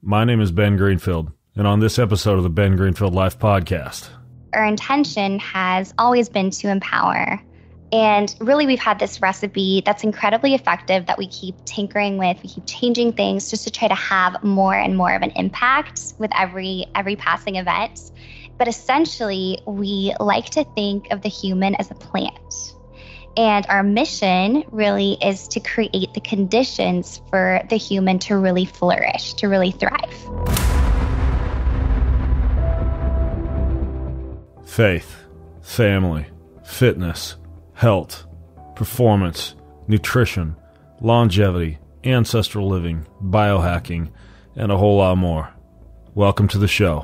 My name is Ben Greenfield, and on this episode of the Ben Greenfield Life Podcast, our intention has always been to empower. And really, we've had this recipe that's incredibly effective that we keep tinkering with. We keep changing things just to try to have more and more of an impact with every passing event. But essentially, we like to think of the human as a plant. And our mission really is to create the conditions for the human to really flourish, to really thrive. faith, family, fitness, health, performance, nutrition, longevity, ancestral living, biohacking, and a whole lot more. Welcome to the show.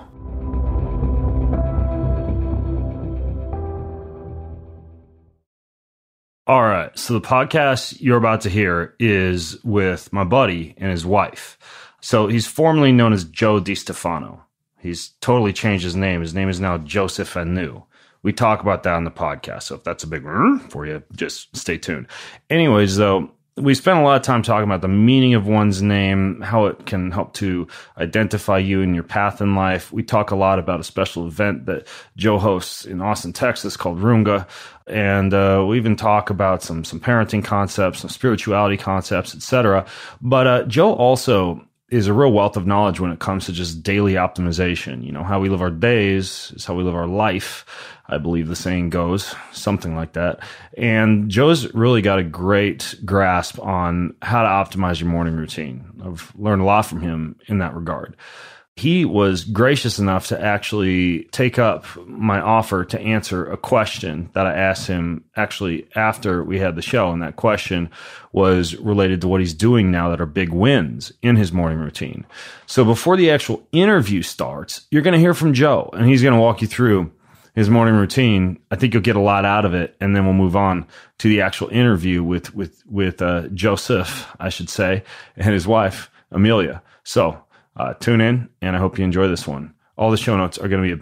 All right, so the podcast you're about to hear is with my buddy and his wife. So he's formerly known as Joe DiStefano. He's totally changed his name. His name is now Joseph Anu. We talk about that on the podcast, so if that's a big for you, just stay tuned. Anyways, though, we spent a lot of time talking about the meaning of one's name, how it can help to identify you in your path in life. We talk a lot about a special event that Joe hosts in Austin, Texas called Runga. And we even talk about some parenting concepts, some spirituality concepts, etc. But Joe also is a real wealth of knowledge when it comes to just daily optimization. You know, how we live our days is how we live our life, I believe the saying goes, something like that. And Joe's really got a great grasp on how to optimize your morning routine. I've learned a lot from him in that regard. He was gracious enough to actually take up my offer to answer a question that I asked him actually after we had the show. And that question was related to what he's doing now that are big wins in his morning routine. So before the actual interview starts, you're going to hear from Joe, and he's going to walk you through his morning routine. I think you'll get a lot out of it. And then we'll move on to the actual interview with Joseph, I should say, and his wife, Amelia. So tune in, and I hope you enjoy this one. All the show notes are going to be at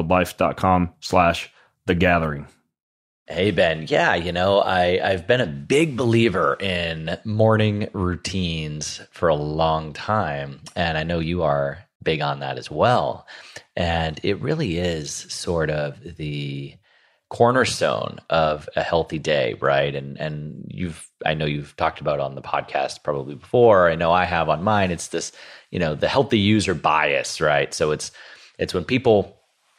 bengreenfieldlife.com/thegathering. Hey, Ben. Yeah, I've been a big believer in morning routines for a long time, and I know you are big on that as well. And it really is sort of the cornerstone of a healthy day, right? And I know you've talked about on the podcast probably before. I know I have on mine. It's this, the healthy user bias, right? So it's when people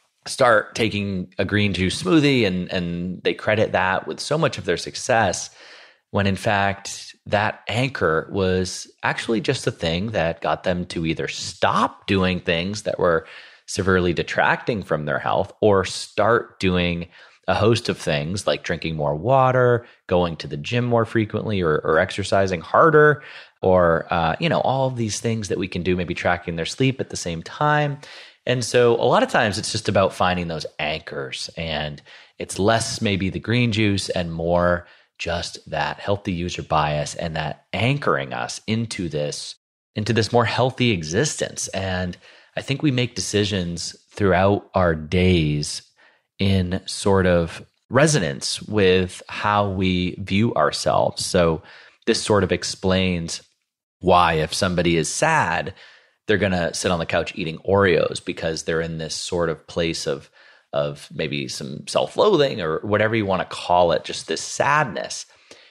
start taking a green juice smoothie and they credit that with so much of their success, when in fact that anchor was actually just a thing that got them to either stop doing things that were severely detracting from their health or start doing a host of things like drinking more water, going to the gym more frequently, or exercising harder, or all of these things that we can do, maybe tracking their sleep at the same time. And so a lot of times it's just about finding those anchors, and it's less maybe the green juice and more just that healthy user bias and that anchoring us into this more healthy existence. And I think we make decisions throughout our days in sort of resonance with how we view ourselves. So this sort of explains why if somebody is sad, they're going to sit on the couch eating Oreos because they're in this sort of place of maybe some self-loathing or whatever you want to call it, just this sadness.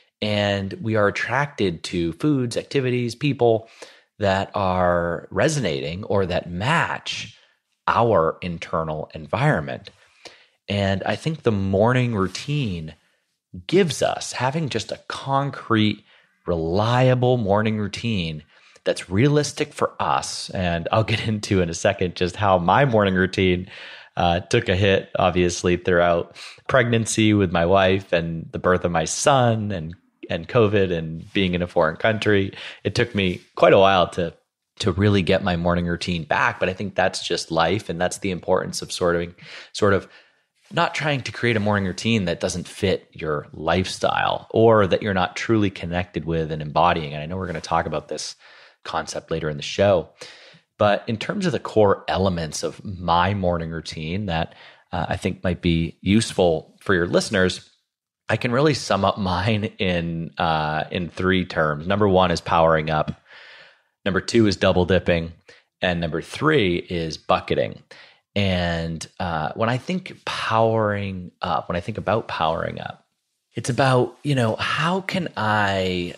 And we are attracted to foods, activities, people that are resonating or that match our internal environment. And I think the morning routine gives us, having just a concrete, reliable morning routine that's realistic for us. And I'll get into in a second just how my morning routine took a hit, obviously, throughout pregnancy with my wife and the birth of my son and COVID and being in a foreign country. It took me quite a while to really get my morning routine back. But I think that's just life. And that's the importance of sort of not trying to create a morning routine that doesn't fit your lifestyle or that you're not truly connected with and embodying. And I know we're going to talk about this concept later in the show. But in terms of the core elements of my morning routine that I think might be useful for your listeners, I can really sum up mine in 3 terms. Number 1 is powering up. Number 2 is double dipping. And number 3 is bucketing. And when I think about powering up, it's about, how can I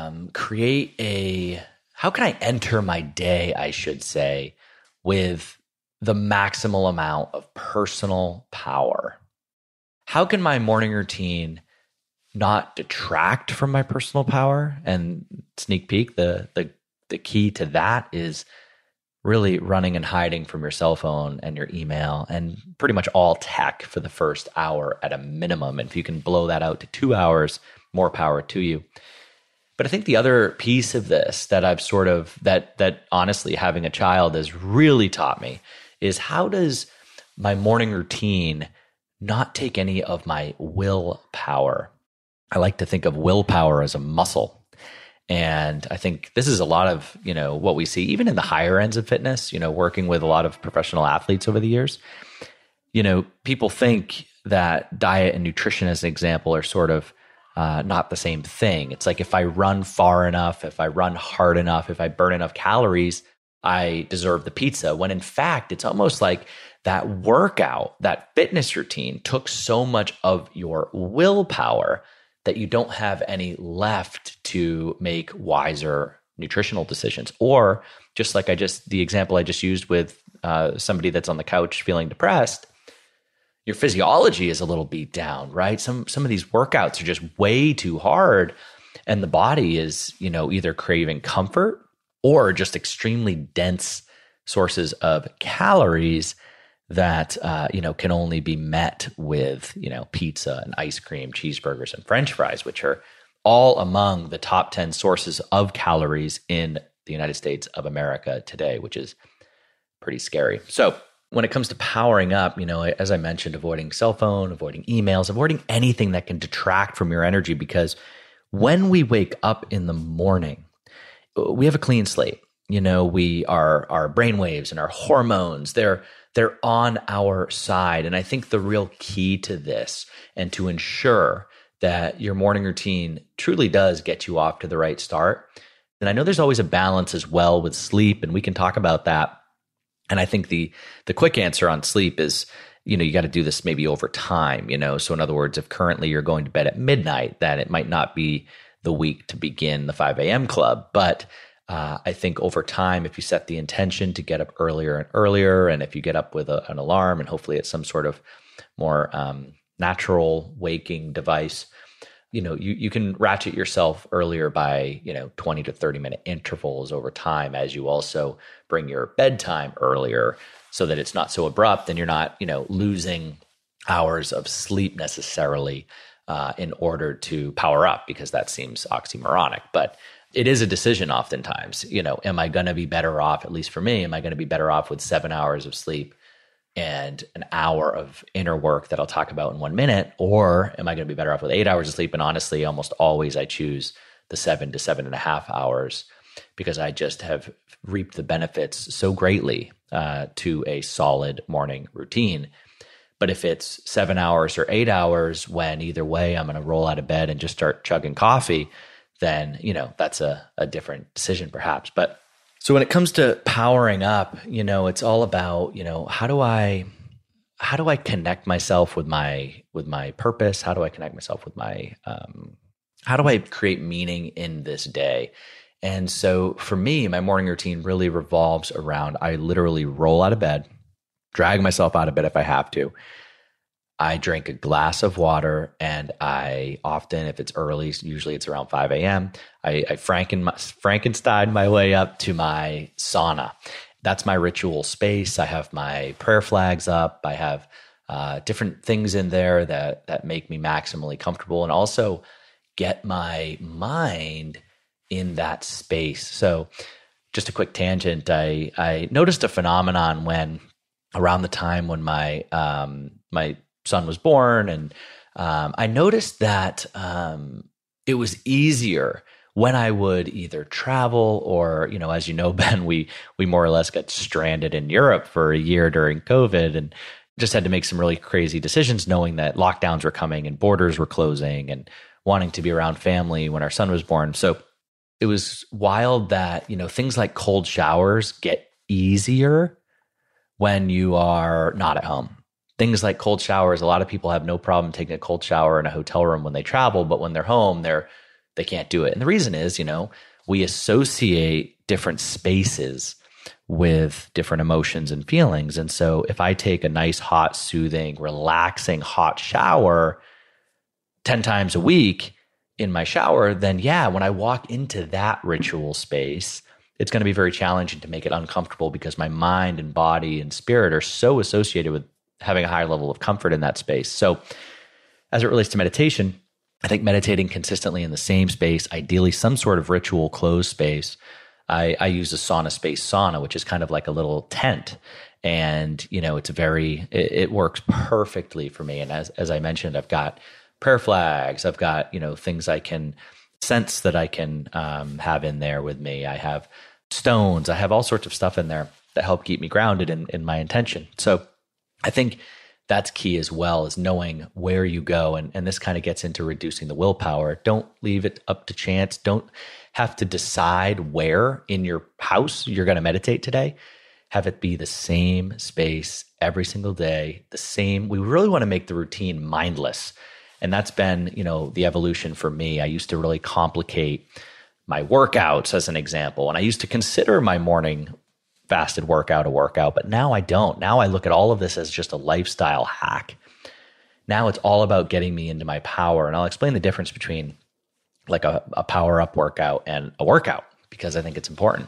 how can I enter my day, I should say, with the maximal amount of personal power? How can my morning routine not detract from my personal power? And sneak peek, the key to that is really running and hiding from your cell phone and your email and pretty much all tech for the first hour at a minimum. And if you can blow that out to 2 hours, more power to you. But I think the other piece of this that I've that honestly having a child has really taught me is, how does my morning routine not take any of my willpower? I like to think of willpower as a muscle. And I think this is a lot of, what we see even in the higher ends of fitness, working with a lot of professional athletes over the years. People think that diet and nutrition, as an example, are sort of not the same thing. It's like, if I run far enough, if I run hard enough, if I burn enough calories, I deserve the pizza. When in fact, it's almost like that workout, that fitness routine took so much of your willpower that you don't have any left to make wiser nutritional decisions. Or just like the example I just used with somebody that's on the couch feeling depressed, your physiology is a little beat down, right? Some of these workouts are just way too hard, and the body is, either craving comfort or just extremely dense sources of calories that can only be met with pizza and ice cream, cheeseburgers and French fries, which are all among the top 10 sources of calories in the United States of America today, which is pretty scary. So when it comes to powering up, as I mentioned, avoiding cell phone, avoiding emails, avoiding anything that can detract from your energy, because when we wake up in the morning, we have a clean slate. Our brain waves and our hormones, they're on our side. And I think the real key to this, and to ensure that your morning routine truly does get you off to the right start. And I know there's always a balance as well with sleep, and we can talk about that. And I think the quick answer on sleep is, you got to do this maybe over time, So in other words, if currently you're going to bed at midnight, then it might not be the week to begin the 5 a.m. club. But I think over time, if you set the intention to get up earlier and earlier, and if you get up with an alarm, and hopefully it's some sort of more natural waking device, you can ratchet yourself earlier by 20 to 30 minute intervals over time, as you also bring your bedtime earlier, so that it's not so abrupt and you're not losing hours of sleep necessarily in order to power up, because that seems oxymoronic. But it is a decision oftentimes. Am I going to be better off, at least for me, am I going to be better off with 7 hours of sleep and an hour of inner work that I'll talk about in 1 minute? Or am I going to be better off with 8 hours of sleep? And honestly, almost always I choose the 7 to 7.5 hours, because I just have reaped the benefits so greatly to a solid morning routine. But if it's 7 hours or 8 hours, when either way I'm going to roll out of bed and just start chugging coffee, then, that's a different decision perhaps. But so when it comes to powering up, it's all about, how do I connect myself with my purpose? How do I connect myself with my, how do I create meaning in this day? And so for me, my morning routine really revolves around, I literally roll out of bed, drag myself out of bed if I have to. I drink a glass of water, and I often, if it's early, usually it's around 5 a.m., I Frankenstein my way up to my sauna. That's my ritual space. I have my prayer flags up. I have different things in there that make me maximally comfortable, and also get my mind in that space. So just a quick tangent, I noticed a phenomenon when around the time when my son was born, and I noticed that it was easier when I would either travel or, as you know, Ben, we more or less got stranded in Europe for a year during COVID, and just had to make some really crazy decisions, knowing that lockdowns were coming and borders were closing, and wanting to be around family when our son was born. So it was wild that, things like cold showers get easier when you are not at home. Things like cold showers. A lot of people have no problem taking a cold shower in a hotel room when they travel, but when they're home, they can't do it. And the reason is, we associate different spaces with different emotions and feelings. And so if I take a nice, hot, soothing, relaxing hot shower 10 times a week in my shower, then when I walk into that ritual space, it's going to be very challenging to make it uncomfortable because my mind and body and spirit are so associated with having a high level of comfort in that space. So as it relates to meditation, I think meditating consistently in the same space, ideally some sort of ritual closed space. I use a sauna space sauna, which is kind of like a little tent. And, it works perfectly for me. And as I mentioned, I've got prayer flags. I've got, things I can sense that I can have in there with me. I have stones. I have all sorts of stuff in there that help keep me grounded in my intention. So I think that's key as well, is knowing where you go. And this kind of gets into reducing the willpower. Don't leave it up to chance. Don't have to decide where in your house you're going to meditate today. Have it be the same space every single day, the same. We really want to make the routine mindless. And that's been, the evolution for me. I used to really complicate my workouts as an example. And I used to consider my morning fasted workout a workout, but now I don't. Now I look at all of this as just a lifestyle hack. Now it's all about getting me into my power. And I'll explain the difference between like a power up workout and a workout, because I think it's important.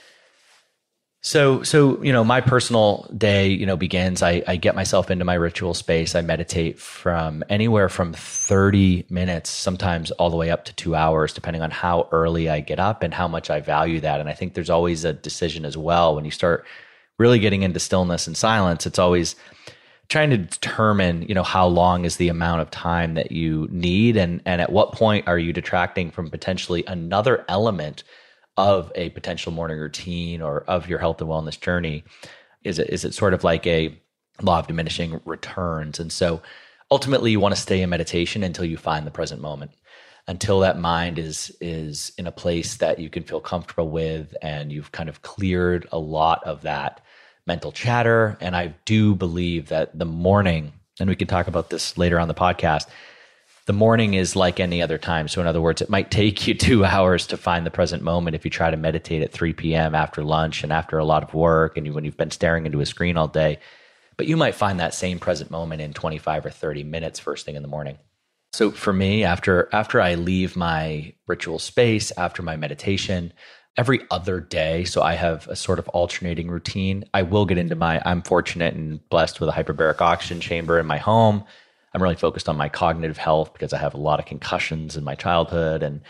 So my personal day, begins. I get myself into my ritual space. I meditate from anywhere from 30 minutes, sometimes all the way up to 2 hours, depending on how early I get up and how much I value that. And I think there's always a decision as well. When you start really getting into stillness and silence, it's always trying to determine, how long is the amount of time that you need, and at what point are you detracting from potentially another element of a potential morning routine or of your health and wellness journey. Is it sort of like a law of diminishing returns? And so ultimately you want to stay in meditation until you find the present moment, until that mind is in a place that you can feel comfortable with and you've kind of cleared a lot of that mental chatter. And I do believe that the morning, and we can talk about this later on the podcast, the morning is like any other time. So in other words, it might take you 2 hours to find the present moment if you try to meditate at 3 p.m. after lunch and after a lot of work and when you've been staring into a screen all day. But you might find that same present moment in 25 or 30 minutes first thing in the morning. So for me, after I leave my ritual space, after my meditation, every other day, so I have a sort of alternating routine. I will get into I'm fortunate and blessed with a hyperbaric oxygen chamber in my home. I'm really focused on my cognitive health because I have a lot of concussions in my childhood. And,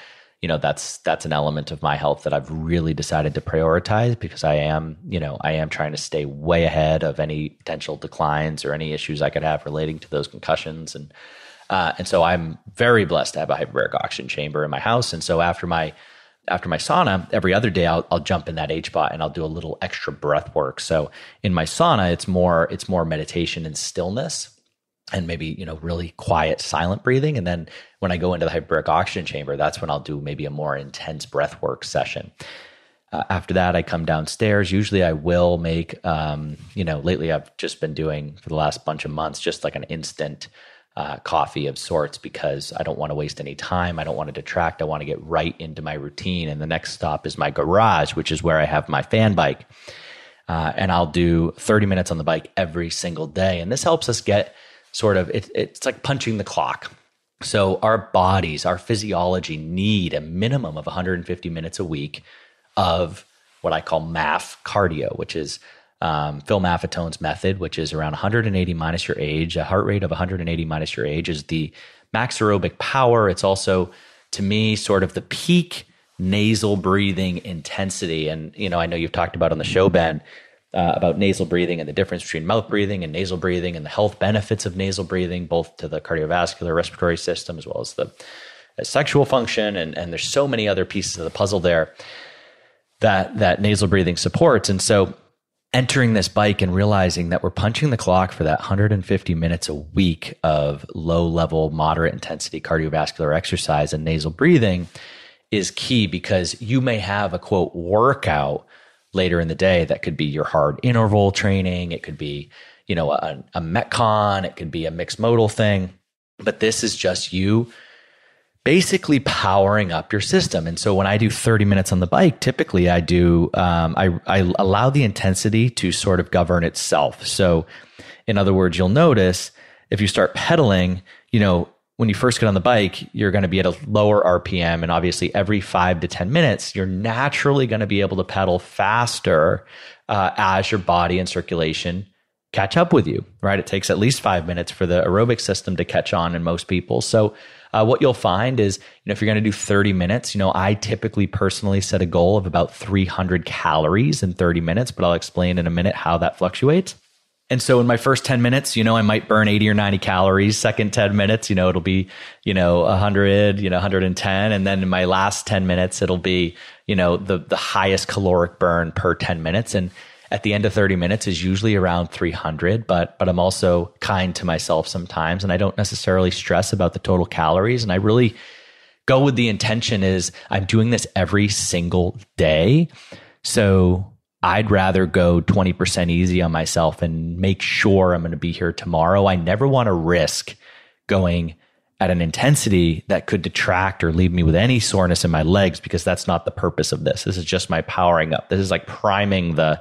that's an element of my health that I've really decided to prioritize because I am trying to stay way ahead of any potential declines or any issues I could have relating to those concussions. And so I'm very blessed to have a hyperbaric oxygen chamber in my house. And so after my sauna, every other day I'll jump in that HBOT and I'll do a little extra breath work. So in my sauna, it's more meditation and stillness and maybe, really quiet, silent breathing. And then when I go into the hyperbaric oxygen chamber, that's when I'll do maybe a more intense breath work session. After that, I come downstairs. Usually I will make, lately I've just been doing for the last bunch of months, just like an instant coffee of sorts, because I don't want to waste any time. I don't want to detract. I want to get right into my routine. And the next stop is my garage, which is where I have my fan bike. And I'll do 30 minutes on the bike every single day. And this helps us get sort of, it's like punching the clock. So our bodies, our physiology need a minimum of 150 minutes a week of what I call MAF cardio, which is Phil Maffetone's method, which is around 180 minus your age. A heart rate of 180 minus your age is the max aerobic power. It's also, to me, sort of the peak nasal breathing intensity. And, I know you've talked about on the show, Ben, about nasal breathing and the difference between mouth breathing and nasal breathing and the health benefits of nasal breathing, both to the cardiovascular respiratory system as well as the sexual function. And there's so many other pieces of the puzzle there that nasal breathing supports. And so entering this bike and realizing that we're punching the clock for that 150 minutes a week of low level, moderate intensity cardiovascular exercise and nasal breathing is key, because you may have a quote workout, later in the day that could be your hard interval training. It could be, a Metcon. It could be a mixed modal thing. But this is just you basically powering up your system. And so when I do 30 minutes on the bike, typically I do, I allow the intensity to sort of govern itself. So in other words, you'll notice if you start pedaling, when you first get on the bike, you're going to be at a lower RPM. And obviously every 5 to 10 minutes, you're naturally going to be able to pedal faster as your body and circulation catch up with you, right? It takes at least 5 minutes for the aerobic system to catch on in most people. So what you'll find is, if you're going to do 30 minutes, I typically personally set a goal of about 300 calories in 30 minutes, but I'll explain in a minute how that fluctuates. And so in my first 10 minutes, I might burn 80 or 90 calories. Second 10 minutes, it'll be, 100, 110. And then in my last 10 minutes, it'll be, the highest caloric burn per 10 minutes. And at the end of 30 minutes is usually around 300, but I'm also kind to myself sometimes, and I don't necessarily stress about the total calories. And I really go with the intention is I'm doing this every single day. So I'd rather go 20% easy on myself and make sure I'm going to be here tomorrow. I never want to risk going at an intensity that could detract or leave me with any soreness in my legs, because that's not the purpose of this. This is just my powering up. This is like priming the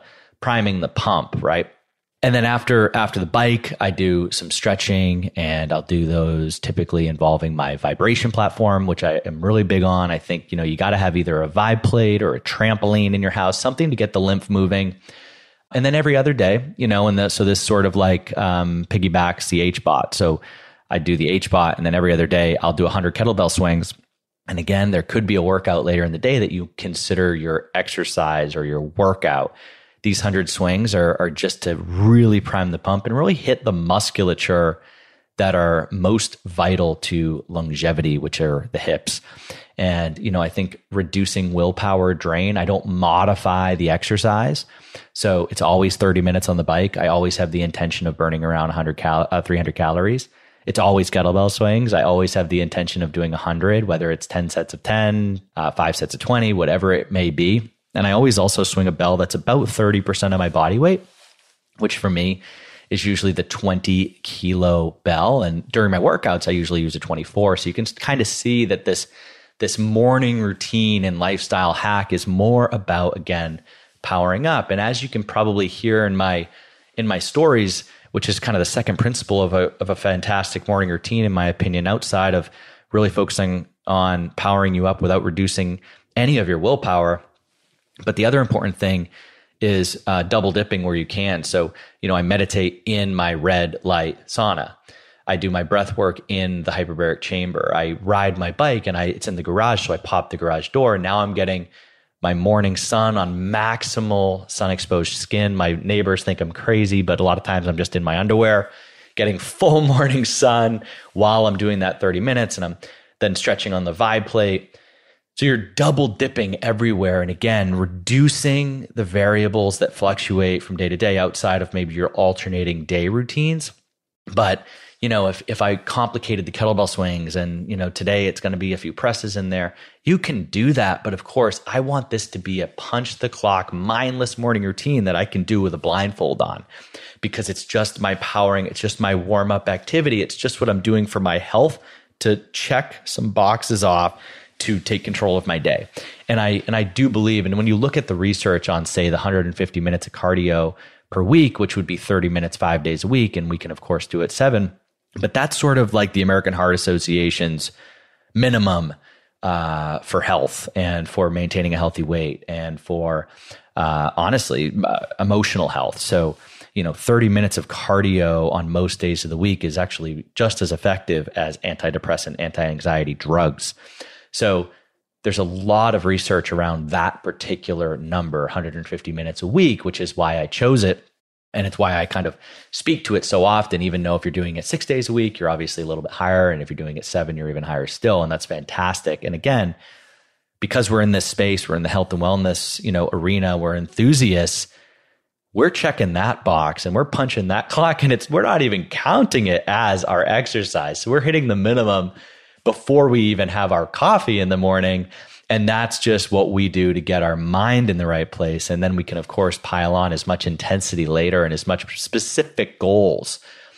pump, right? And then after the bike, I do some stretching, and I'll do those typically involving my vibration platform, which I am really big on. I think, you got to have either a vibe plate or a trampoline in your house, something to get the lymph moving. And then every other day, so this sort of like piggybacks the HBOT. So I do the HBOT, and then every other day I'll do 100 kettlebell swings. And again, there could be a workout later in the day that you consider your exercise or your workout. These 100 swings are just to really prime the pump and really hit the musculature that are most vital to longevity, which are the hips. And, I think reducing willpower drain, I don't modify the exercise. So it's always 30 minutes on the bike. I always have the intention of burning around 300 calories. It's always kettlebell swings. I always have the intention of doing 100, whether it's 10 sets of 10, 5 sets of 20, whatever it may be. And I always also swing a bell that's about 30% of my body weight, which for me is usually the 20 kilo bell. And during my workouts, I usually use a 24. So you can kind of see that this morning routine and lifestyle hack is more about, again, powering up. And as you can probably hear in my stories, which is kind of the second principle of a fantastic morning routine, in my opinion, outside of really focusing on powering you up without reducing any of your willpower. But the other important thing is double dipping where you can. So, I meditate in my red light sauna. I do my breath work in the hyperbaric chamber. I ride my bike and it's in the garage. So I pop the garage door, and now I'm getting my morning sun on maximal sun exposed skin. My neighbors think I'm crazy, but a lot of times I'm just in my underwear, getting full morning sun while I'm doing that 30 minutes. And I'm then stretching on the vibe plate. So you're double dipping everywhere. And again, reducing the variables that fluctuate from day to day outside of maybe your alternating day routines. But, if I complicated the kettlebell swings and, today it's going to be a few presses in there, you can do that. But of course, I want this to be a punch the clock, mindless morning routine that I can do with a blindfold on, because it's just my powering. It's just my warm up activity. It's just what I'm doing for my health to check some boxes off to take control of my day. And I do believe, and when you look at the research on, say, the 150 minutes of cardio per week, which would be 30 minutes, 5 days a week, and we can of course do it 7, but that's sort of like the American Heart Association's minimum for health and for maintaining a healthy weight and for honestly emotional health. So 30 minutes of cardio on most days of the week is actually just as effective as antidepressant, anti-anxiety drugs. So there's a lot of research around that particular number, 150 minutes a week, which is why I chose it. And it's why I kind of speak to it so often, even though if you're doing it 6 days a week, you're obviously a little bit higher. And if you're doing it 7, you're even higher still. And that's fantastic. And again, because we're in this space, we're in the health and wellness, arena, we're enthusiasts, we're checking that box and we're punching that clock, and we're not even counting it as our exercise. So we're hitting the minimum before we even have our coffee in the morning. And that's just what we do to get our mind in the right place. And then we can, of course, pile on as much intensity later and as much specific goals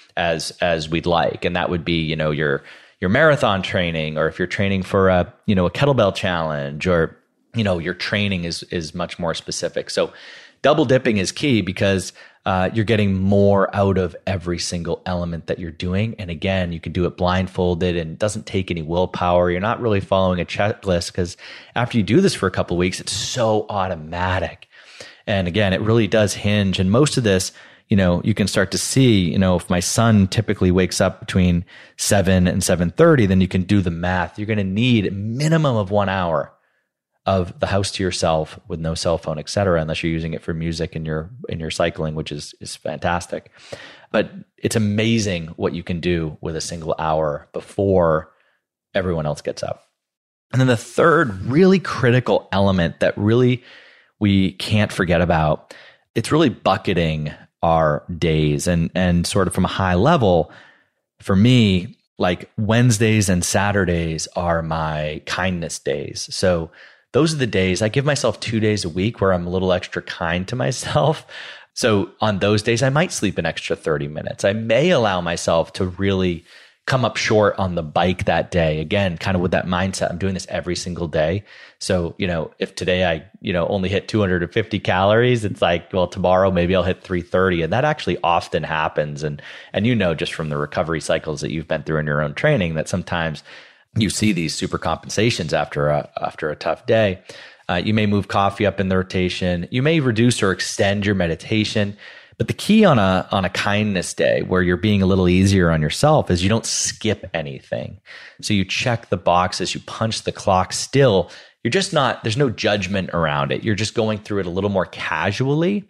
as we'd like. And that would be, your marathon training, or if you're training for a kettlebell challenge, or, your training is much more specific. So double dipping is key because you're getting more out of every single element that you're doing. And again, you can do it blindfolded and it doesn't take any willpower. You're not really following a checklist because after you do this for a couple of weeks, it's so automatic. And again, it really does hinge. And most of this, you can start to see, if my son typically wakes up between 7 and 7:30, then you can do the math. You're going to need a minimum of 1 hour of the house to yourself with no cell phone, et cetera, unless you're using it for music in your cycling, which is fantastic. But it's amazing what you can do with a single hour before everyone else gets up. And then the third really critical element that really we can't forget about, it's really bucketing our days. And sort of from a high level, for me, like Wednesdays and Saturdays are my kindness days. So those are the days I give myself 2 days a week where I'm a little extra kind to myself. So on those days, I might sleep an extra 30 minutes. I may allow myself to really come up short on the bike that day. Again, kind of with that mindset, I'm doing this every single day. So, if today I, only hit 250 calories, it's like, well, tomorrow maybe I'll hit 330. And that actually often happens. And just from the recovery cycles that you've been through in your own training, that sometimes you see these super compensations after a tough day. You may move coffee up in the rotation. You may reduce or extend your meditation. But the key on a kindness day where you're being a little easier on yourself is you don't skip anything. So you check the boxes, you punch the clock still. You're just not, there's no judgment around it. You're just going through it a little more casually.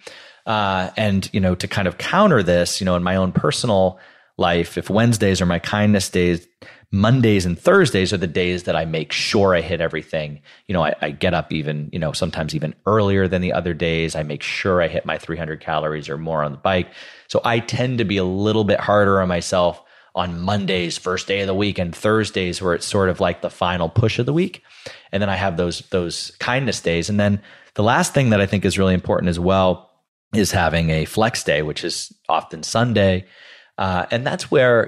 And to kind of counter this, in my own personal life, if Wednesdays are my kindness days, Mondays and Thursdays are the days that I make sure I hit everything. I get up even, sometimes even earlier than the other days. I make sure I hit my 300 calories or more on the bike. So I tend to be a little bit harder on myself on Mondays, first day of the week, and Thursdays where it's sort of like the final push of the week. And then I have those kindness days. And then the last thing that I think is really important as well is having a flex day, which is often Sunday. And that's where,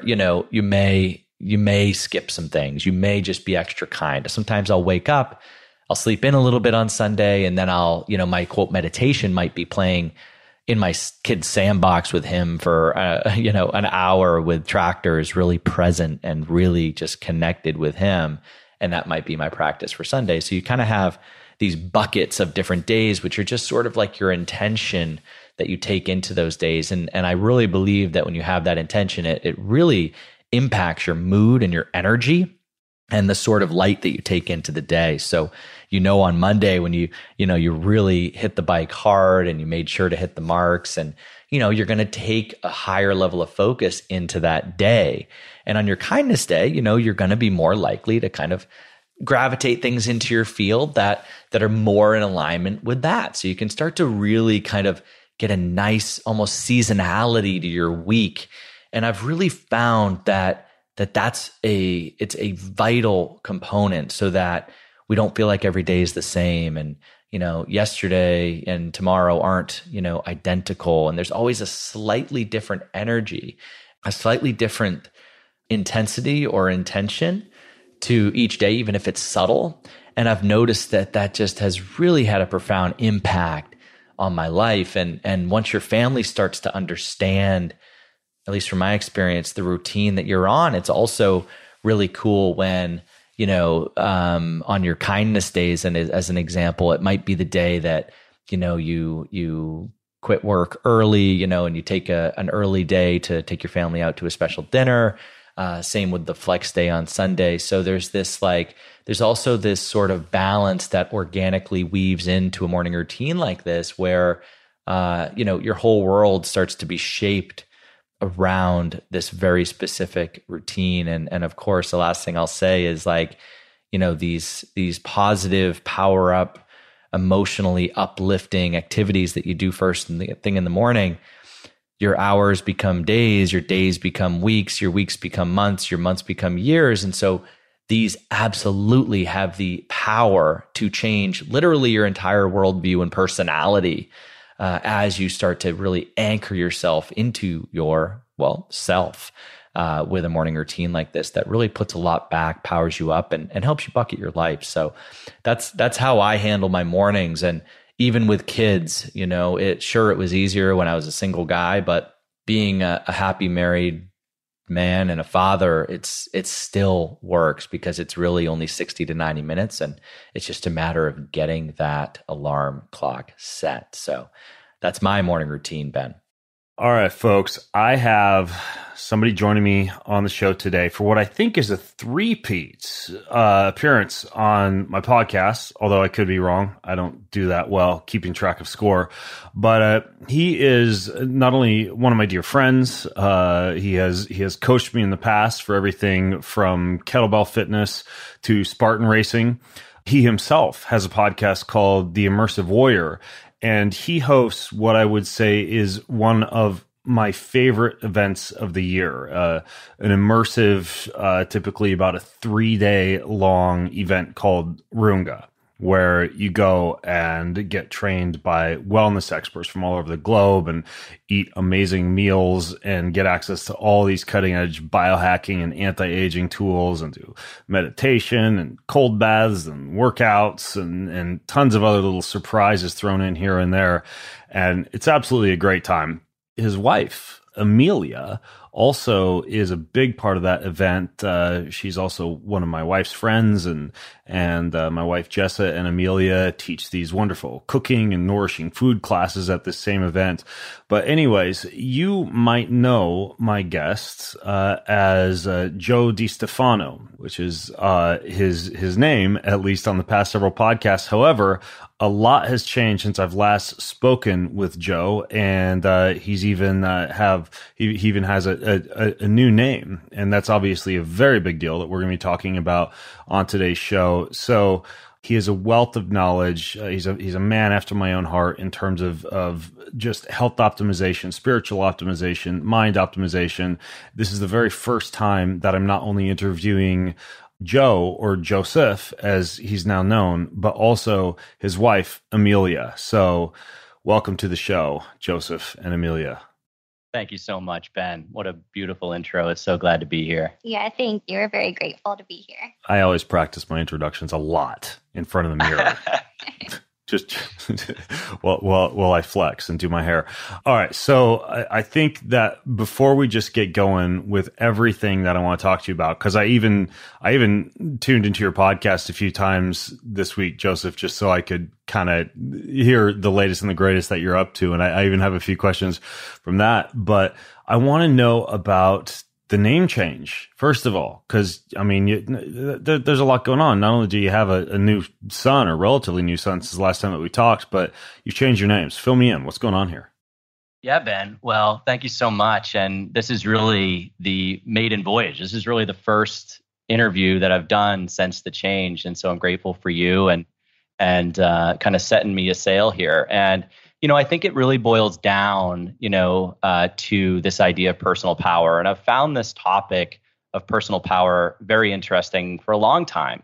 you may skip some things. You may just be extra kind. Sometimes I'll wake up, I'll sleep in a little bit on Sunday, and then I'll, my quote meditation might be playing in my kid's sandbox with him for, an hour with tractors, really present and really just connected with him. And that might be my practice for Sunday. So you kind of have these buckets of different days, which are just sort of like your intention that you take into those days. And I really believe that when you have that intention, it really impacts your mood and your energy and the sort of light that you take into the day. So, on Monday when you really hit the bike hard and you made sure to hit the marks, and, you're going to take a higher level of focus into that day. And on your kindness day, you're going to be more likely to kind of gravitate things into your field that are more in alignment with that. So you can start to really kind of get a nice almost seasonality to your week. And I've really found that's it's a vital component so that we don't feel like every day is the same. And, yesterday and tomorrow aren't, identical. And there's always a slightly different energy, a slightly different intensity or intention to each day, even if it's subtle. And I've noticed that just has really had a profound impact on my life. And once your family starts to understand, at least from my experience, the routine that you're on, it's also really cool when, on your kindness days, and as an example, it might be the day that, you quit work early, and you take an early day to take your family out to a special dinner. Same with the flex day on Sunday. So there's also this sort of balance that organically weaves into a morning routine like this, where, your whole world starts to be shaped around this very specific routine. And of course, the last thing I'll say is these positive power up, emotionally uplifting activities that you do first thing in the morning, your hours become days, your days become weeks, your weeks become months, your months become years. And so these absolutely have the power to change literally your entire worldview and personality as you start to really anchor yourself into your, self with a morning routine like this that really puts a lot back, powers you up, and helps you bucket your life. So that's how I handle my mornings. And even with kids, it was easier when I was a single guy, but being a happy married man and a father, it still works because it's really only 60 to 90 minutes. And it's just a matter of getting that alarm clock set. So that's my morning routine, Ben. All right, folks, I have somebody joining me on the show today for what I think is a three-peat appearance on my podcast, although I could be wrong. I don't do that well keeping track of score. But he is not only one of my dear friends, he has coached me in the past for everything from kettlebell fitness to Spartan racing. He himself has a podcast called The Immersive Warrior, and he hosts what I would say is one of my favorite events of the year, an immersive, typically about a 3-day long event called Runga, where you go and get trained by wellness experts from all over the globe and eat amazing meals and get access to all these cutting edge biohacking and anti-aging tools and do meditation and cold baths and workouts and tons of other little surprises thrown in here and there. And it's absolutely a great time. His wife, Amelia, also is a big part of that event. She's also one of my wife's friends, and my wife Jessa and Amelia teach these wonderful cooking and nourishing food classes at this same event. But anyways, you might know my guest as Joe DiStefano, which is his name, at least on the past several podcasts. However, a lot has changed since I've last spoken with Joe, and he even has a new name, and that's obviously a very big deal that we're going to be talking about on today's show. So he is a wealth of knowledge. He's a man after my own heart in terms of just health optimization, spiritual optimization, mind optimization. This is the very first time that I'm not only interviewing Joe, or Joseph as he's now known, but also his wife, Amelia. So welcome to the show, Joseph and Amelia. Thank you so much, Ben. What a beautiful intro. It's so glad to be here. Yeah, thank you. We're very grateful to be here. I always practice my introductions a lot in front of the mirror. Just while I flex and do my hair. All right. So I think that before we just get going with everything that I want to talk to you about, because I even tuned into your podcast a few times this week, Joseph, just so I could kind of hear the latest and the greatest that you're up to. And I even have a few questions from that. But I want to know about the name change, first of all, because, I mean, there's a lot going on. Not only do you have a new son, or relatively new son since the last time that we talked, but you've changed your names. Fill me in. What's going on here? Yeah, Ben. Well, thank you so much. And this is really the maiden voyage. This is really the first interview that I've done since the change. And so I'm grateful for you and kind of setting me a sail here. And I think it really boils down, to this idea of personal power. And I've found this topic of personal power very interesting for a long time.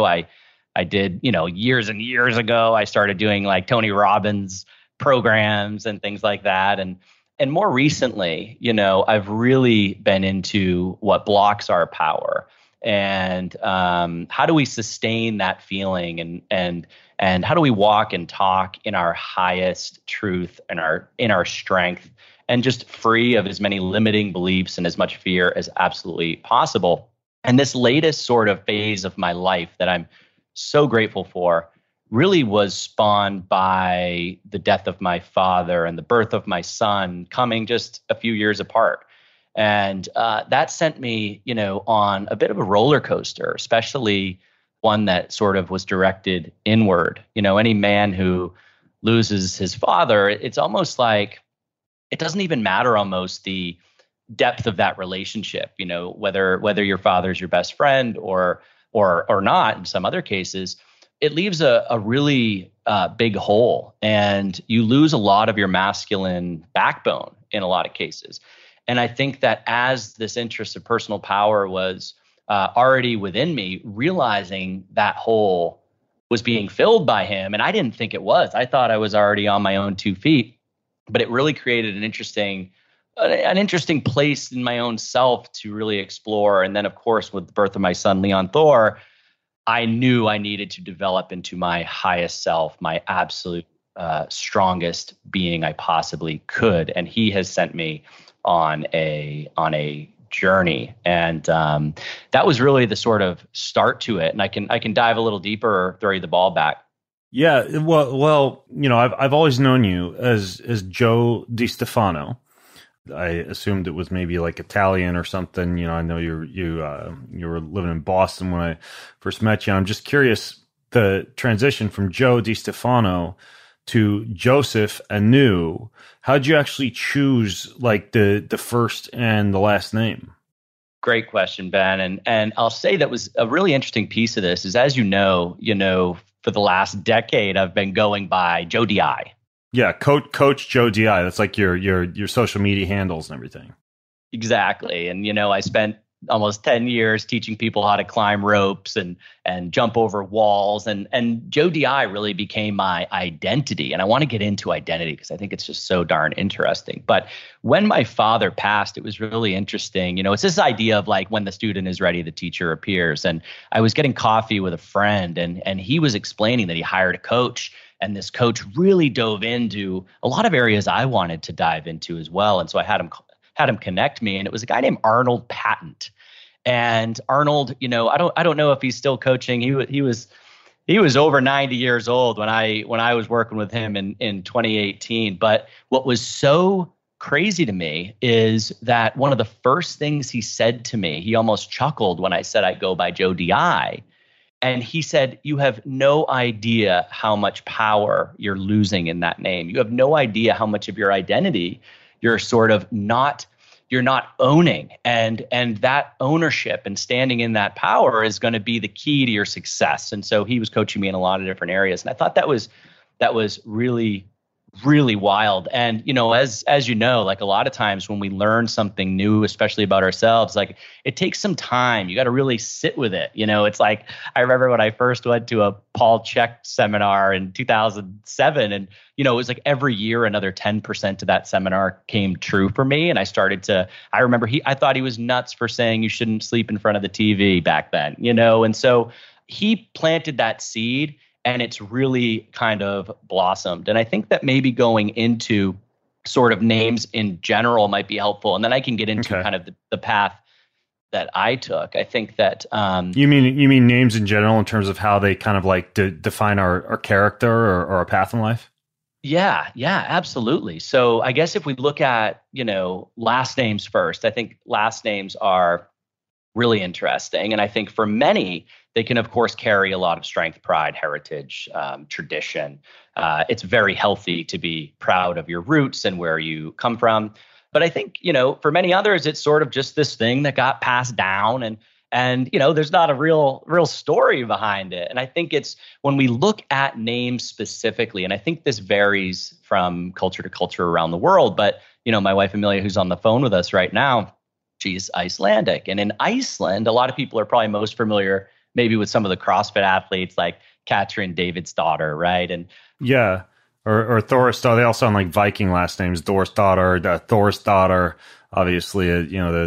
I did, years and years ago, I started doing like Tony Robbins programs and things like that. And more recently, I've really been into what blocks our power and how do we sustain that feeling and how do we walk and talk in our highest truth and in our strength and just free of as many limiting beliefs and as much fear as absolutely possible. And this latest sort of phase of my life that I'm so grateful for really was spawned by the death of my father and the birth of my son coming just a few years apart. And that sent me, on a bit of a roller coaster, especially one that sort of was directed inward. Any man who loses his father, it's almost like it doesn't even matter almost the depth of that relationship, whether your father's your best friend or not in some other cases, it leaves a really big hole and you lose a lot of your masculine backbone in a lot of cases. And I think that as this interest of personal power was already within me, realizing that hole was being filled by him. And I didn't think it was. I thought I was already on my own 2 feet, but it really created an interesting place in my own self to really explore. And then, of course, with the birth of my son, Leon Thor, I knew I needed to develop into my highest self, my absolute strongest being I possibly could. And he has sent me on a journey. And that was really the sort of start to it. And I can dive a little deeper or throw you the ball back. Yeah, well, I've always known you as Joe DiStefano. I assumed it was maybe like Italian or something. I know you were living in Boston when I first met you. I'm just curious, the transition from Joe DiStefano to Joseph Anu. How'd you actually choose like the first and the last name? Great question, Ben. And I'll say that was a really interesting piece of this is, as you know, for the last decade, I've been going by Joe DI. Yeah, Coach Joe DI. That's like your social media handles and everything. Exactly. And, I spent almost 10 years teaching people how to climb ropes and jump over walls. And Joe DI really became my identity. And I want to get into identity because I think it's just so darn interesting. But when my father passed, it was really interesting. It's this idea of like when the student is ready, the teacher appears. And I was getting coffee with a friend and he was explaining that he hired a coach. And this coach really dove into a lot of areas I wanted to dive into as well. And so I had him connect me, and it was a guy named Arnold Patent. And Arnold, I don't know if he's still coaching. He was over 90 years old when I was working with him in 2018. But what was so crazy to me is that one of the first things he said to me, he almost chuckled when I said I go by Joe DI. And he said, "You have no idea how much power you're losing in that name. You have no idea how much of your identity you're sort of you're not owning. And that ownership and standing in that power is going to be the key to your success." And so he was coaching me in a lot of different areas. And I thought that was really, really wild. And, as you know, like a lot of times when we learn something new, especially about ourselves, like it takes some time. You got to really sit with it. It's like, I remember when I first went to a Paul Chek seminar in 2007, and, it was like every year, another 10% of that seminar came true for me. And I remember I thought he was nuts for saying you shouldn't sleep in front of the TV back then, and so he planted that seed. And it's really kind of blossomed. And I think that maybe going into sort of names in general might be helpful. And then I can get into kind of the path that I took. I think that you mean names in general in terms of how they kind of like define our character or our path in life? Yeah, absolutely. So I guess if we look at, last names first, I think last names are really interesting. And I think for many, they can, of course, carry a lot of strength, pride, heritage, tradition. It's very healthy to be proud of your roots and where you come from. But I think, for many others, it's sort of just this thing that got passed down and there's not a real story behind it. And I think it's when we look at names specifically, and I think this varies from culture to culture around the world. But, my wife, Amelia, who's on the phone with us right now, she's Icelandic. And in Iceland, a lot of people are probably most familiar maybe with some of the CrossFit athletes like Katrin Davidsdottir, right? And yeah, or Thorisdottir. They all sound like Viking last names. Thorisdottir, Thorisdottir. Obviously, they're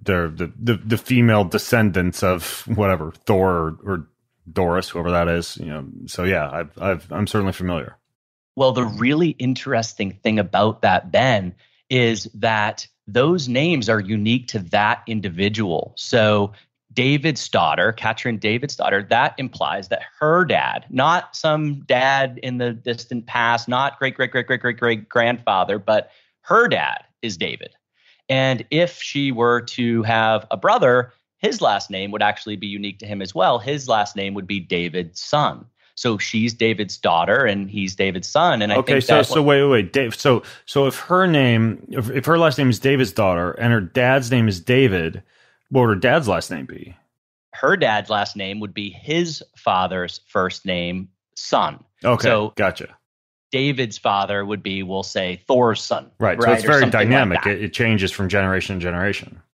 the female descendants of whatever Thor or Doris, whoever that is. So yeah, I'm certainly familiar. Well, the really interesting thing about that, Ben, is that those names are unique to that individual. So Davidsdottir, Katrin Davidsdottir, that implies that her dad, not some dad in the distant past, not great grandfather, but her dad is David. And if she were to have a brother, his last name would actually be unique to him as well. His last name would be David's son. So she's David's daughter and he's David's son. And I think so wait, Dave. So if her last name is Davidsdottir and her dad's name is David, what would her dad's last name be? Her dad's last name would be his father's first name, son. Okay, so gotcha. David's father would be, we'll say, Thor's son. Right. So it's very dynamic. It changes from generation to generation.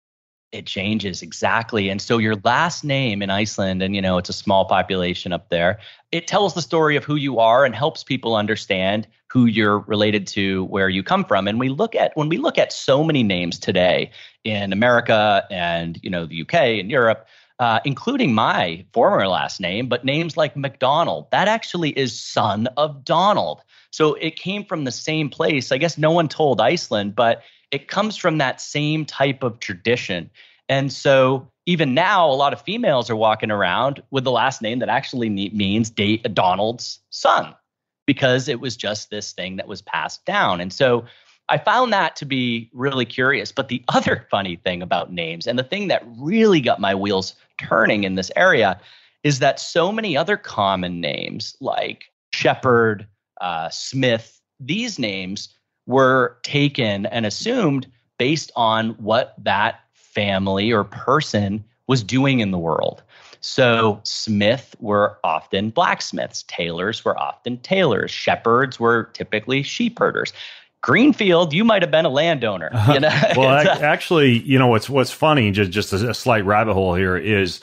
It changes, exactly. And so your last name in Iceland, and it's a small population up there, it tells the story of who you are and helps people understand who you're related to, where you come from. And when we look at so many names today in America and the UK and Europe, including my former last name, but names like McDonald, that actually is son of Donald. So it came from the same place. I guess no one told Iceland, but it comes from that same type of tradition. And so even now, a lot of females are walking around with the last name that actually means Donald's son, because it was just this thing that was passed down. And so I found that to be really curious. But the other funny thing about names, and the thing that really got my wheels turning in this area, is that so many other common names like Shepherd, Smith, these names were taken and assumed based on what that family or person was doing in the world. So Smith were often blacksmiths, tailors were often tailors, shepherds were typically sheep herders. Greenfield, you might have been a landowner. Well, actually, what's funny, just a slight rabbit hole here, is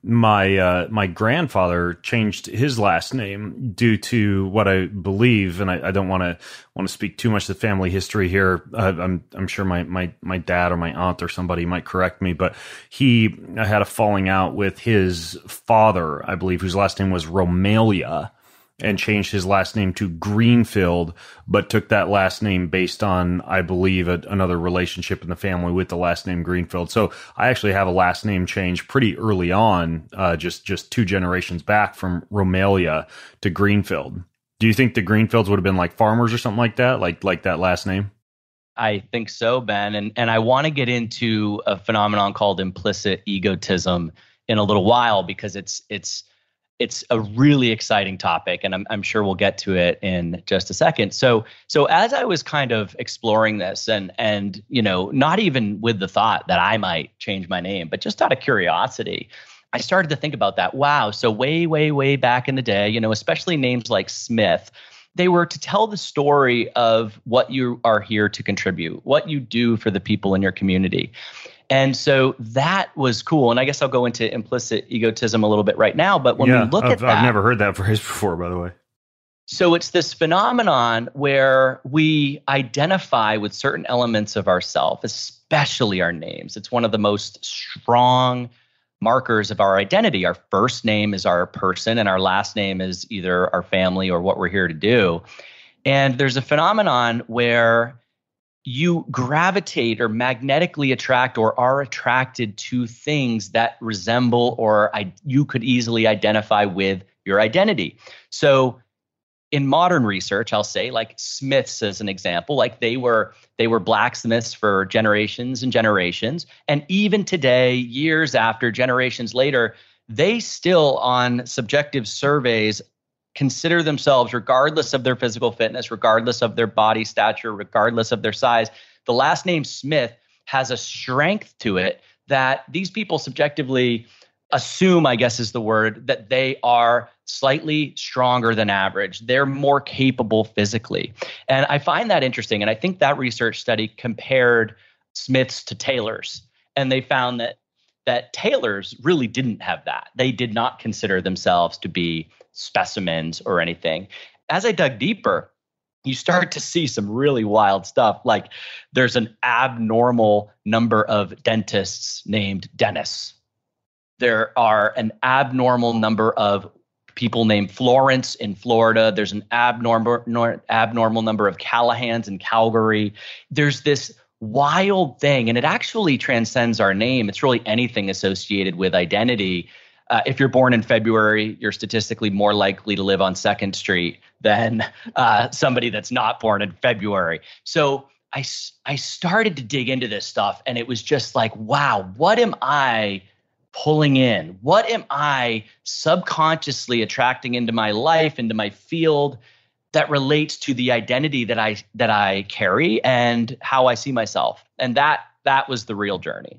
my grandfather changed his last name due to what I believe, and I don't want to speak too much to family history here. I'm sure my dad or my aunt or somebody might correct me, but he had a falling out with his father, I believe, whose last name was Romalia, and changed his last name to Greenfield, but took that last name based on, I believe, another relationship in the family with the last name Greenfield. So I actually have a last name change pretty early on, just 2 generations back, from Romalia to Greenfield. Do you think the Greenfields would have been like farmers or something like that, like that last name? I think so, Ben. And I want to get into a phenomenon called implicit egotism in a little while, because it's a really exciting topic, and I'm sure we'll get to it in just a second. So as I was kind of exploring this, and not even with the thought that I might change my name, but just out of curiosity, I started to think about that. Wow. So way, way, way back in the day, especially names like Smith, they were to tell the story of what you are here to contribute, what you do for the people in your community. And so that was cool. And I guess I'll go into implicit egotism a little bit right now. But when we look at that, I've never heard that phrase before, by the way. So it's this phenomenon where we identify with certain elements of ourself, especially our names. It's one of the most strong markers of our identity. Our first name is our person, and our last name is either our family or what we're here to do. And there's a phenomenon where you gravitate or magnetically attract or are attracted to things that resemble or you could easily identify with your identity. So in modern research, I'll say, like Smiths as an example, like they were blacksmiths for generations and generations. And even today, years after, generations later, they still, on subjective surveys, consider themselves, regardless of their physical fitness, regardless of their body stature, regardless of their size, the last name Smith has a strength to it that these people subjectively assume, I guess is the word, that they are slightly stronger than average. They're more capable physically. And I find that interesting. And I think that research study compared Smiths to tailors. And they found that tailors really didn't have that. They did not consider themselves to be specimens or anything. As I dug deeper, you start to see some really wild stuff. Like there's an abnormal number of dentists named Dennis. There are an abnormal number of people named Florence in Florida. There's an abnormal number of Callahans in Calgary. There's this wild thing, and it actually transcends our name. It's really anything associated with identity. If you're born in February, you're statistically more likely to live on 2nd Street than somebody that's not born in February. So I started to dig into this stuff, and it was just like, wow, what am I pulling in? What am I subconsciously attracting into my life, into my field, that relates to the identity that I carry and how I see myself? And that was the real journey.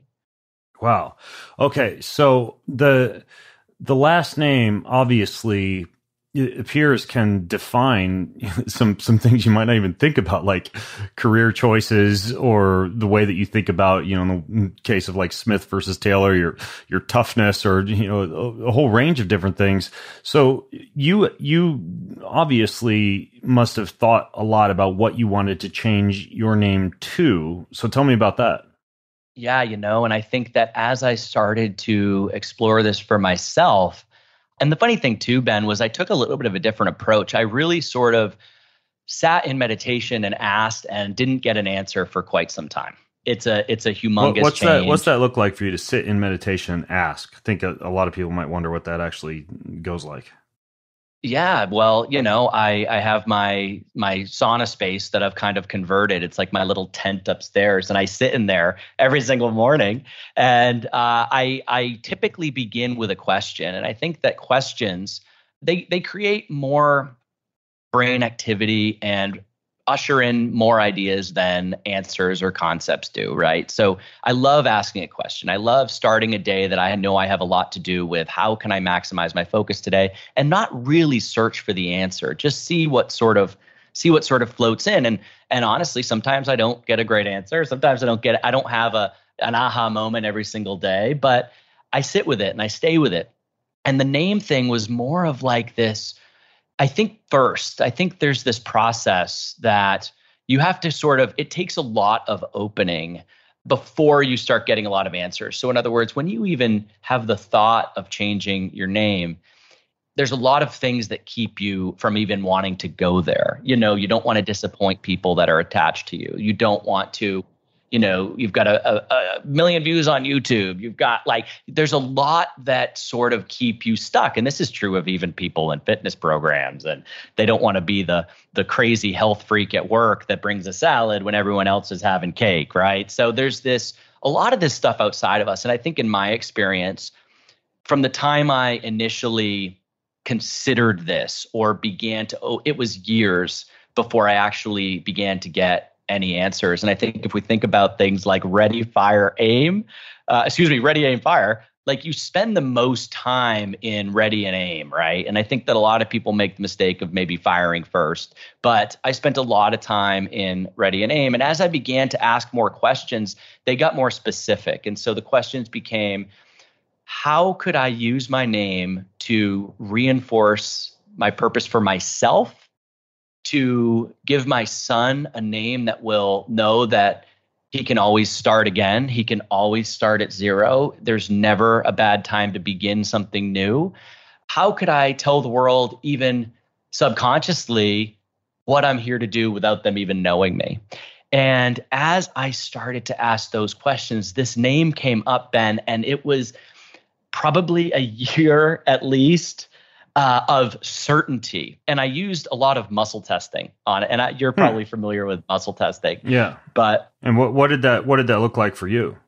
Wow. Okay. So the last name, obviously, peers can define some things you might not even think about, like career choices or the way that you think about, in the case of like Smith versus Taylor, your toughness, or a whole range of different things. So you obviously must have thought a lot about what you wanted to change your name to. So tell me about that. Yeah, and I think that as I started to explore this for myself. And the funny thing too, Ben, was I took a little bit of a different approach. I really sort of sat in meditation and asked and didn't get an answer for quite some time. It's a humongous change. What's that look like for you to sit in meditation and ask? I think a lot of people might wonder what that actually goes like. Yeah, well, I have my sauna space that I've kind of converted. It's like my little tent upstairs, and I sit in there every single morning. And I typically begin with a question, and I think that questions they create more brain activity and usher in more ideas than answers or concepts do, right? So I love asking a question. I love starting a day that I know I have a lot to do with. How can I maximize my focus today? And not really search for the answer. Just see what sort of floats in. And honestly, sometimes I don't get a great answer. Sometimes I don't have an aha moment every single day, but I sit with it and I stay with it. And the name thing was more of like this. I think there's this process that you have to it takes a lot of opening before you start getting a lot of answers. So in other words, when you even have the thought of changing your name, there's a lot of things that keep you from even wanting to go there. You don't want to disappoint people that are attached to you. You don't want to, you've got a million views on YouTube. You've got there's a lot that sort of keep you stuck. And this is true of even people in fitness programs. And they don't want to be the crazy health freak at work that brings a salad when everyone else is having cake, right? So there's a lot of this stuff outside of us. And I think in my experience, from the time I initially considered this or began to, it was years before I actually began to get any answers. And I think if we think about things like ready, aim, fire, like you spend the most time in ready and aim, right? And I think that a lot of people make the mistake of maybe firing first, but I spent a lot of time in ready and aim. And as I began to ask more questions, they got more specific. And so the questions became, how could I use my name to reinforce my purpose for myself, to give my son a name that will know that he can always start again. He can always start at zero. There's never a bad time to begin something new. How could I tell the world, even subconsciously, what I'm here to do without them even knowing me? And as I started to ask those questions, this name came up, Ben, and it was probably a year at least of certainty. And I used a lot of muscle testing on it. And you're probably familiar with muscle testing. Yeah. And what did that look like for you?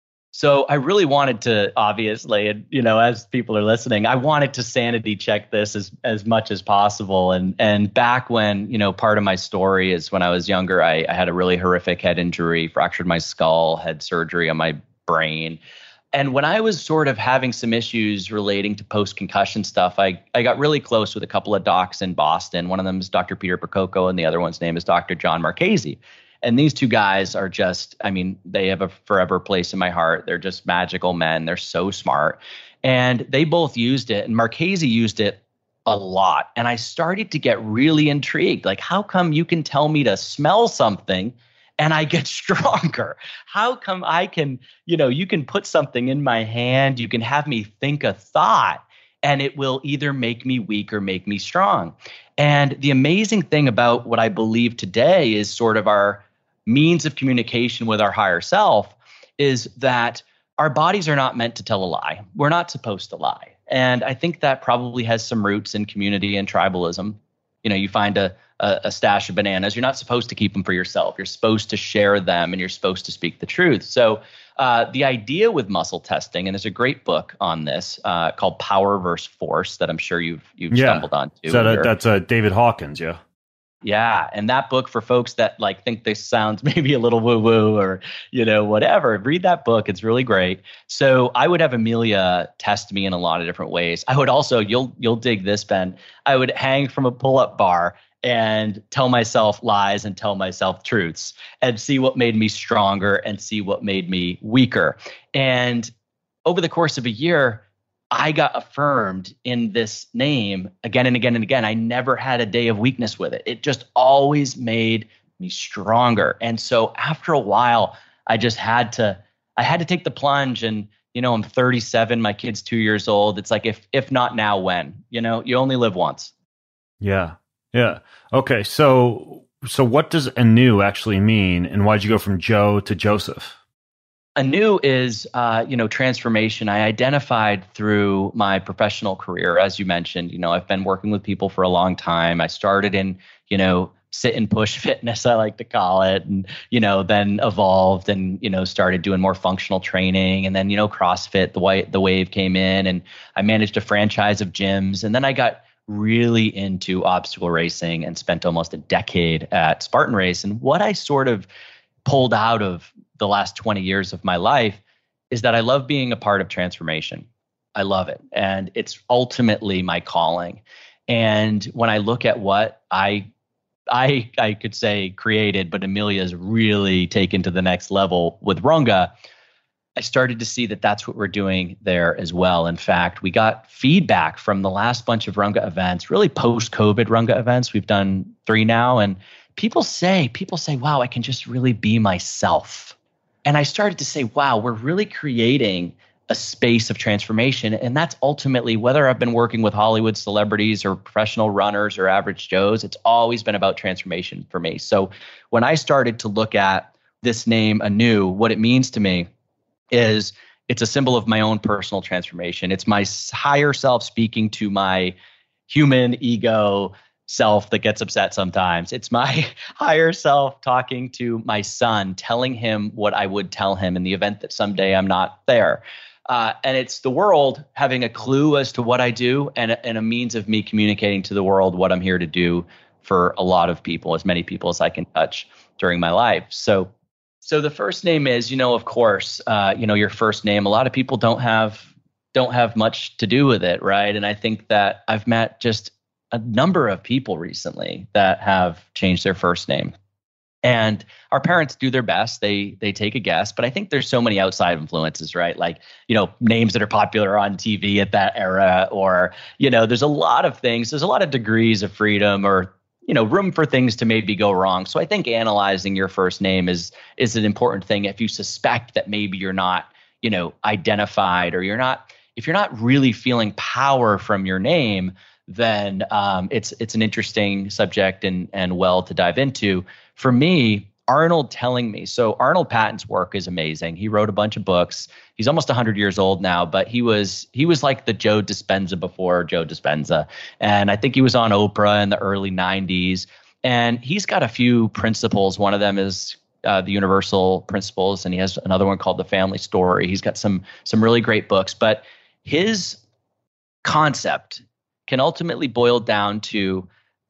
So I really wanted to, obviously, and as people are listening, I wanted to sanity check this as much as possible. And back when, part of my story is when I was younger, I had a really horrific head injury, fractured my skull, had surgery on my brain. And when I was sort of having some issues relating to post-concussion stuff, I got really close with a couple of docs in Boston. One of them is Dr. Peter Percoco, and the other one's name is Dr. John Marchese. And these two guys are just, they have a forever place in my heart. They're just magical men. They're so smart. And they both used it, and Marchese used it a lot. And I started to get really intrigued. Like, how come you can tell me to smell something and I get stronger? How come I can, you can put something in my hand, you can have me think a thought, and it will either make me weak or make me strong. And the amazing thing about what I believe today is sort of our means of communication with our higher self is that our bodies are not meant to tell a lie. We're not supposed to lie. And I think that probably has some roots in community and tribalism. You find a stash of bananas. You're not supposed to keep them for yourself. You're supposed to share them, and you're supposed to speak the truth. So the idea with muscle testing, and there's a great book on this called Power versus Force that I'm sure you've stumbled onto. So that's David Hawkins, yeah? Yeah. And that book, for folks that like think this sounds maybe a little woo woo or, whatever, read that book. It's really great. So I would have Amelia test me in a lot of different ways. I would also, you'll dig this, Ben. I would hang from a pull-up bar and tell myself lies and tell myself truths and see what made me stronger and see what made me weaker. And over the course of a year, I got affirmed in this name again and again and again. I never had a day of weakness with it. It just always made me stronger. And so after a while, I had to take the plunge. And, I'm 37, my kid's 2 years old. It's like, if not now, when? You only live once. Yeah. Yeah. Okay. So what does Anu actually mean, and why'd you go from Joe to Joseph? Anu is, transformation. I identified through my professional career, as you mentioned. I've been working with people for a long time. I started in, sit and push fitness, I like to call it, and then evolved and started doing more functional training, and then CrossFit, the wave came in, and I managed a franchise of gyms, and then I got really into obstacle racing and spent almost a decade at Spartan Race. And what I sort of pulled out of the last 20 years of my life is that I love being a part of transformation. I love it. And it's ultimately my calling. And when I look at what I could say created, but Amelia's really taken to the next level with Runga, I started to see that that's what we're doing there as well. In fact, we got feedback from the last bunch of Runga events, really post-COVID Runga events. We've done 3 now. And people say, wow, I can just really be myself. And I started to say, wow, we're really creating a space of transformation. And that's ultimately, whether I've been working with Hollywood celebrities or professional runners or average Joes, it's always been about transformation for me. So when I started to look at this name Anu, what it means to me is it's a symbol of my own personal transformation. It's my higher self speaking to my human ego self that gets upset sometimes. It's my higher self talking to my son, telling him what I would tell him in the event that someday I'm not there. And it's the world having a clue as to what I do and a means of me communicating to the world what I'm here to do for a lot of people, as many people as I can touch during my life. So the first name is, of course, your first name. A lot of people don't have much to do with it, right? And I think that I've met just a number of people recently that have changed their first name. And our parents do their best. They take a guess, but I think there's so many outside influences, right? Like, names that are popular on TV at that era, or, there's a lot of things. There's a lot of degrees of freedom or, room for things to maybe go wrong. So I think analyzing your first name is an important thing. If you suspect that maybe you're not, identified, or if you're not really feeling power from your name, then it's an interesting subject and well to dive into. For me, Arnold telling me, so Arnold Patton's work is amazing. He wrote a bunch of books. He's almost 100 years old now, but he was like the Joe Dispenza before Joe Dispenza. And I think he was on Oprah in the early 90s. And he's got a few principles. One of them is the Universal Principles, and he has another one called The Family Story. He's got some really great books, but his concept can ultimately be boiled down to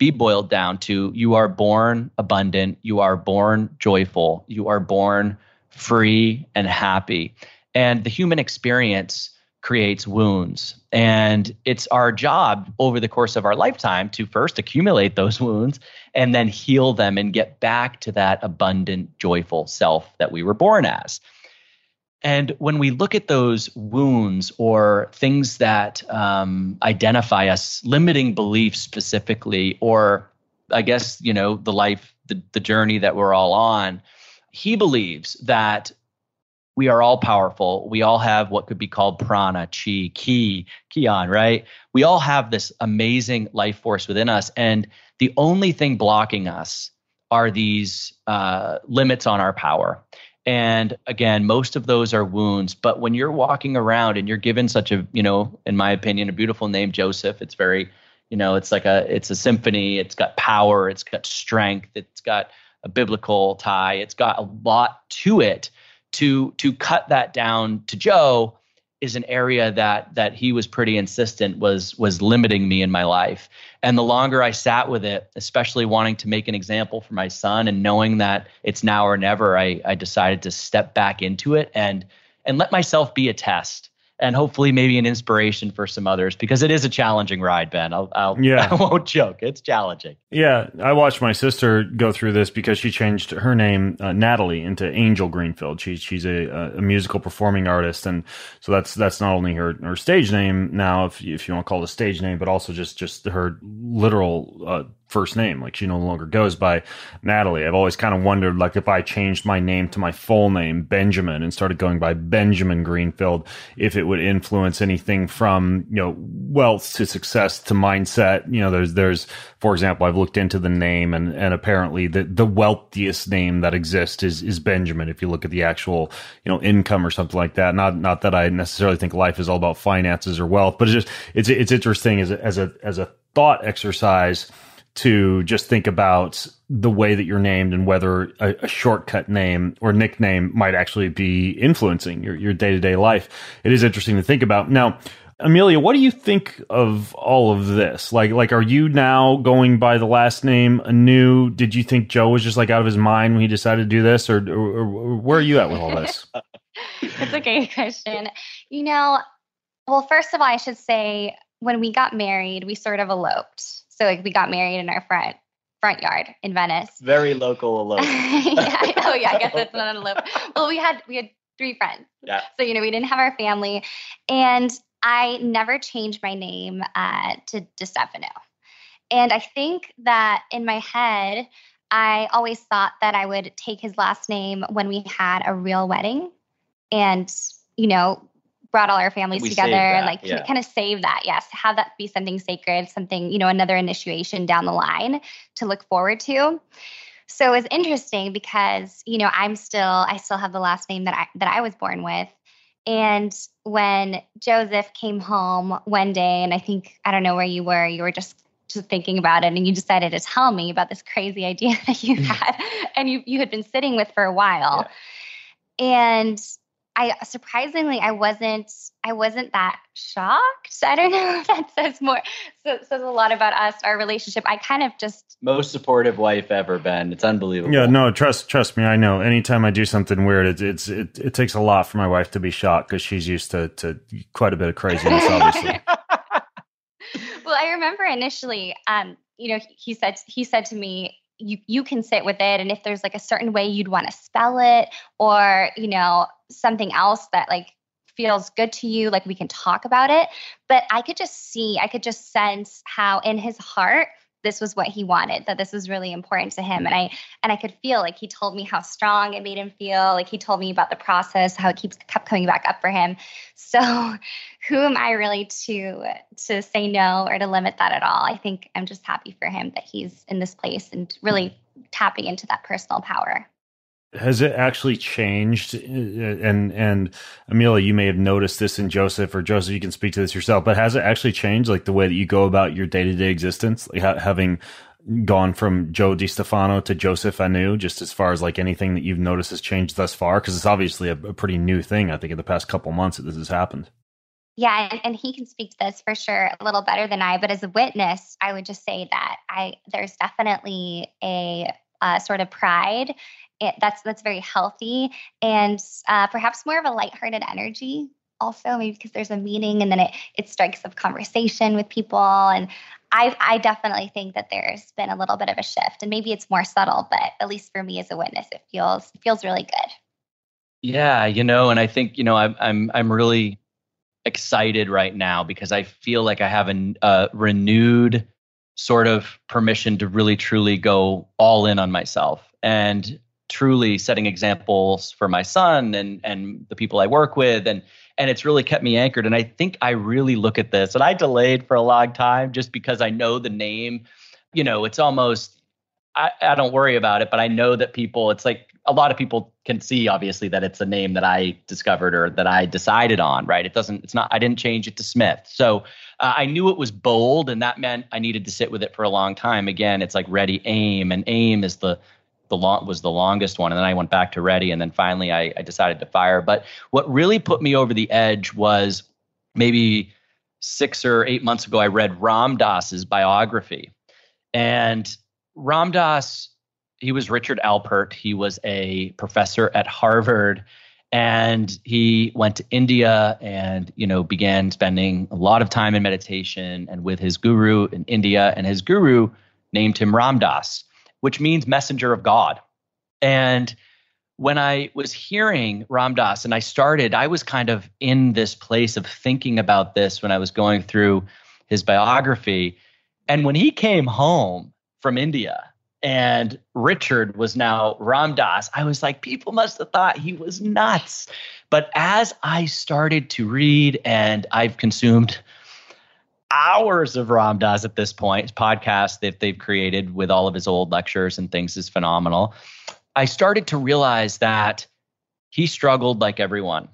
you are born abundant, you are born joyful, you are born free and happy. And the human experience creates wounds. And it's our job over the course of our lifetime to first accumulate those wounds and then heal them and get back to that abundant, joyful self that we were born as. And when we look at those wounds or things that identify us, limiting beliefs specifically, or I guess, the journey that we're all on, he believes that we are all powerful. We all have what could be called prana, chi, ki, kion, right? We all have this amazing life force within us. And the only thing blocking us are these limits on our power. And again, most of those are wounds. But when you're walking around and you're given such a, in my opinion, a beautiful name, Joseph, it's very, it's a symphony. It's got power. It's got strength. It's got a biblical tie. It's got a lot to it. To cut that down to Joe is an area that he was pretty insistent was limiting me in my life. And the longer I sat with it, especially wanting to make an example for my son and knowing that it's now or never, I decided to step back into it and let myself be a test. And hopefully maybe an inspiration for some others, because it is a challenging ride, Ben. I won't joke. It's challenging. Yeah. I watched my sister go through this because she changed her name, Natalie, into Angel Greenfield. She's a musical performing artist. And so that's not only her stage name now, if you want to call it a stage name, but also just her literal first name. Like, she no longer goes by Natalie. I've always kind of wondered, like, if I changed my name to my full name, Benjamin, and started going by Benjamin Greenfield, if it would influence anything from, wealth to success to mindset. There's, for example, I've looked into the name, and apparently the wealthiest name that exists is Benjamin. If you look at the actual, income or something like that. Not that I necessarily think life is all about finances or wealth, but it's interesting as a thought exercise to just think about the way that you're named and whether a shortcut name or nickname might actually be influencing your day-to-day life. It is interesting to think about. Now, Amelia, what do you think of all of this? Like, are you now going by the last name anew? Did you think Joe was just like out of his mind when he decided to do this, or where are you at with all this? That's a great question. Well, first of all, I should say when we got married, we sort of eloped. So we got married in our front yard in Venice. Very local elope. Yeah, I know. Yeah, I guess it's not an elope. Well, we had 3 friends. Yeah. So, we didn't have our family. And I never changed my name to DeStefano. And I think that in my head, I always thought that I would take his last name when we had a real wedding and, brought all our families together and kind of save that. Yes. Have that be something sacred, something, another initiation down the line to look forward to. So it's interesting because, I still have the last name that I was born with. And when Joseph came home one day, and I don't know where you were just thinking about it, and you decided to tell me about this crazy idea that you had and you had been sitting with for a while. Yeah. And I wasn't that shocked. I don't know if that says a lot about us, our relationship. I kind of just most supportive wife ever, Ben. It's unbelievable. Yeah, no, trust me. I know. Anytime I do something weird, it takes a lot for my wife to be shocked because she's used to quite a bit of craziness, obviously. Well, I remember initially, he said to me, you can sit with it. And if there's like a certain way you'd want to spell it or, something else that like feels good to you, like we can talk about it. But I could just sense how in his heart, this was what he wanted, that this was really important to him. And I could feel like he told me how strong it made him feel. Like he told me about the process, how it kept coming back up for him. So who am I really to say no or to limit that at all? I think I'm just happy for him that he's in this place and really tapping into that personal power. Has it actually changed? And Amelia, you may have noticed this in Joseph, or Joseph, you can speak to this yourself, but has it actually changed, like the way that you go about your day-to-day existence, like having gone from Joe DeStefano to Joseph Anu, just as far as like anything that you've noticed has changed thus far? Because it's obviously a pretty new thing, I think, in the past couple months that this has happened. Yeah, and he can speak to this for sure a little better than I, but as a witness, I would just say that there's definitely a sort of pride that's very healthy, and perhaps more of a lighthearted energy also, maybe because there's a meeting and then it strikes up conversation with people. And I definitely think that there's been a little bit of a shift, and maybe it's more subtle, but at least for me as a witness, it feels really good. Yeah, and I think, I'm really excited right now because I feel like I have a renewed sort of permission to really truly go all in on myself and truly setting examples for my son and the people I work with. And it's really kept me anchored. And I think I really look at this, and I delayed for a long time just because I know the name, it's almost, I don't worry about it, but I know that it's like a lot of people can see obviously that it's a name that I discovered or that I decided on, right? I didn't change it to Smith. So I knew it was bold, and that meant I needed to sit with it for a long time. Again, it's like ready, aim, and aim is the was the longest one. And then I went back to Reddy, and then finally I decided to fire. But what really put me over the edge was maybe 6 or 8 months ago, I read Ram Dass's biography. And Ram Dass, he was Richard Alpert. He was a professor at Harvard, and he went to India and, began spending a lot of time in meditation and with his guru in India. And his guru named him Ram Dass, which means messenger of God. And when I was hearing Ram Dass, and I was kind of in this place of thinking about this when I was going through his biography. And when he came home from India and Richard was now Ram Dass, I was like, people must have thought he was nuts. But as I started to read, and I've consumed hours of Ram Dass at this point, his podcast that they've created with all of his old lectures and things is phenomenal. I started to realize that he struggled like everyone.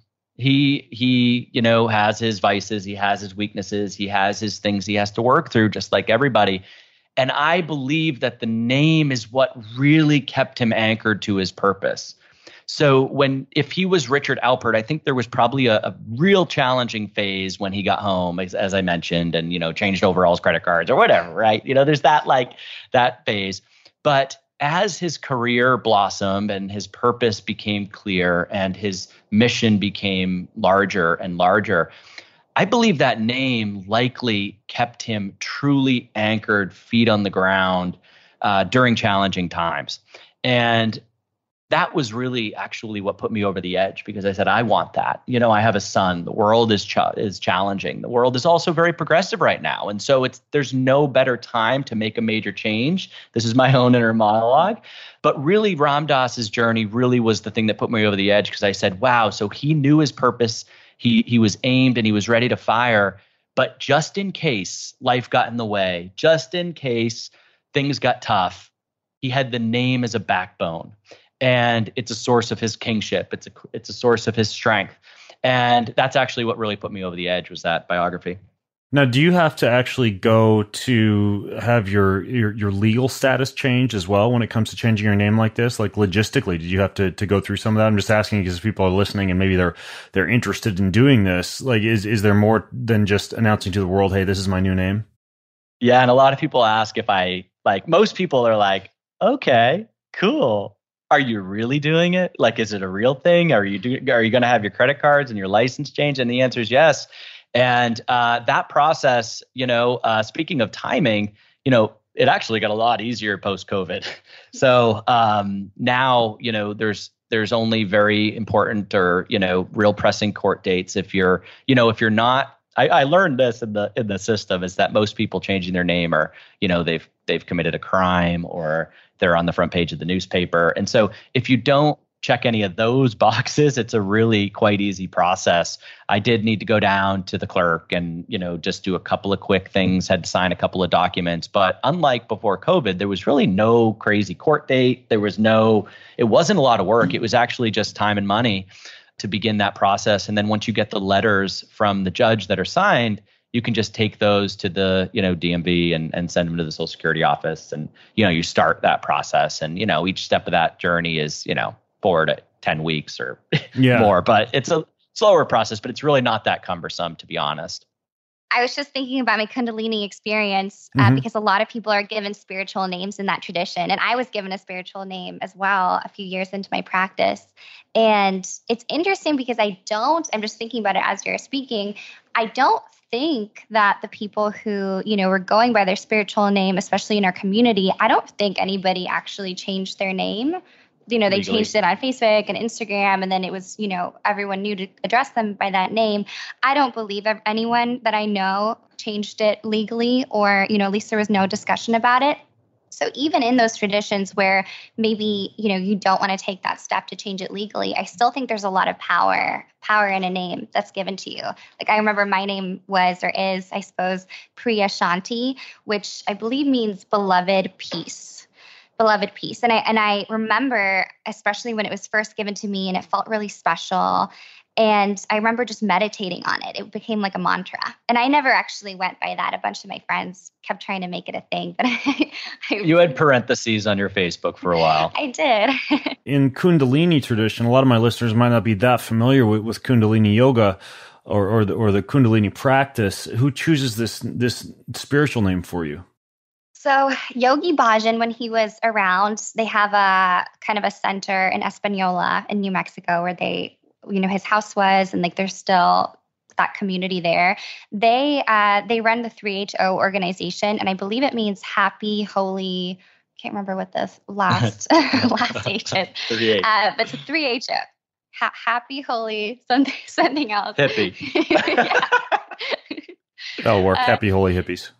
He has his vices, he has his weaknesses, he has his things he has to work through, just like everybody. And I believe that the name is what really kept him anchored to his purpose. So if he was Richard Alpert, I think there was probably a real challenging phase when he got home, as I mentioned, and, changed overalls, credit cards, or whatever, right? There's that phase. But as his career blossomed and his purpose became clear and his mission became larger and larger, I believe that name likely kept him truly anchored, feet on the ground during challenging times. And that was really actually what put me over the edge, because I said, I want that. I have a son. The world is challenging. The world is also very progressive right now. And so there's no better time to make a major change. This is my own inner monologue. But really, Ram Dass's journey really was the thing that put me over the edge, because I said, wow, so he knew his purpose. He was aimed and he was ready to fire. But just in case life got in the way, just in case things got tough, he had the name as a backbone. And it's a source of his kingship. It's a source of his strength. And that's actually what really put me over the edge, was that biography. Now, do you have to actually go to have your legal status changed as well when it comes to changing your name like this? Like logistically, did you have to go through some of that? I'm just asking because people are listening and maybe they're interested in doing this. Like, is there more than just announcing to the world, hey, this is my new name? Yeah, and a lot of people ask if most people are like, okay, cool. Are you really doing it? Like, is it a real thing? Are you going to have your credit cards and your license changed? And the answer is yes. And that process, speaking of timing, it actually got a lot easier post-COVID. So now, there's only very important or, real pressing court dates. If you're not, I learned this in the system, is that most people changing their name are, they've committed a crime or they're on the front page of the newspaper. And so if you don't check any of those boxes, it's a really quite easy process. I did need to go down to the clerk and, just do a couple of quick things, had to sign a couple of documents. But unlike before COVID, there was really no crazy court date. It wasn't a lot of work. It was actually just time and money to begin that process. And then once you get the letters from the judge that are signed, you can just take those to the, DMV and send them to the Social Security office. And, you start that process. And, each step of that journey is, 4 to 10 weeks or more. But it's a slower process, but it's really not that cumbersome, to be honest. I was just thinking about my Kundalini experience because a lot of people are given spiritual names in that tradition. And I was given a spiritual name as well a few years into my practice. And it's interesting because I'm just thinking about it as you're speaking, I don't think that the people who, were going by their spiritual name, especially in our community, I don't think anybody actually changed their name. They legally changed it on Facebook and Instagram, and then it was, everyone knew to address them by that name. I don't believe anyone that I know changed it legally, or, at least there was no discussion about it. So even in those traditions where maybe, you don't want to take that step to change it legally, I still think there's a lot of power in a name that's given to you. Like I remember my name was, or is, I suppose, Priya Shanti, which I believe means beloved peace. Beloved peace. And I remember, especially when it was first given to me and it felt really special. And I remember just meditating on it. It became like a mantra. And I never actually went by that. A bunch of my friends kept trying to make it a thing. But you had parentheses on your Facebook for a while. I did. In Kundalini tradition, a lot of my listeners might not be that familiar with Kundalini yoga or the Kundalini practice. Who chooses this spiritual name for you? So Yogi Bhajan, when he was around, they have a kind of a center in Espanola in New Mexico where his house was, and like there's still that community there. They run the 3HO organization, and I believe it means happy, holy. Can't remember what this last H is. But it's a 3HO. Happy, holy, something else. Hippie. That'll work. Happy, holy hippies.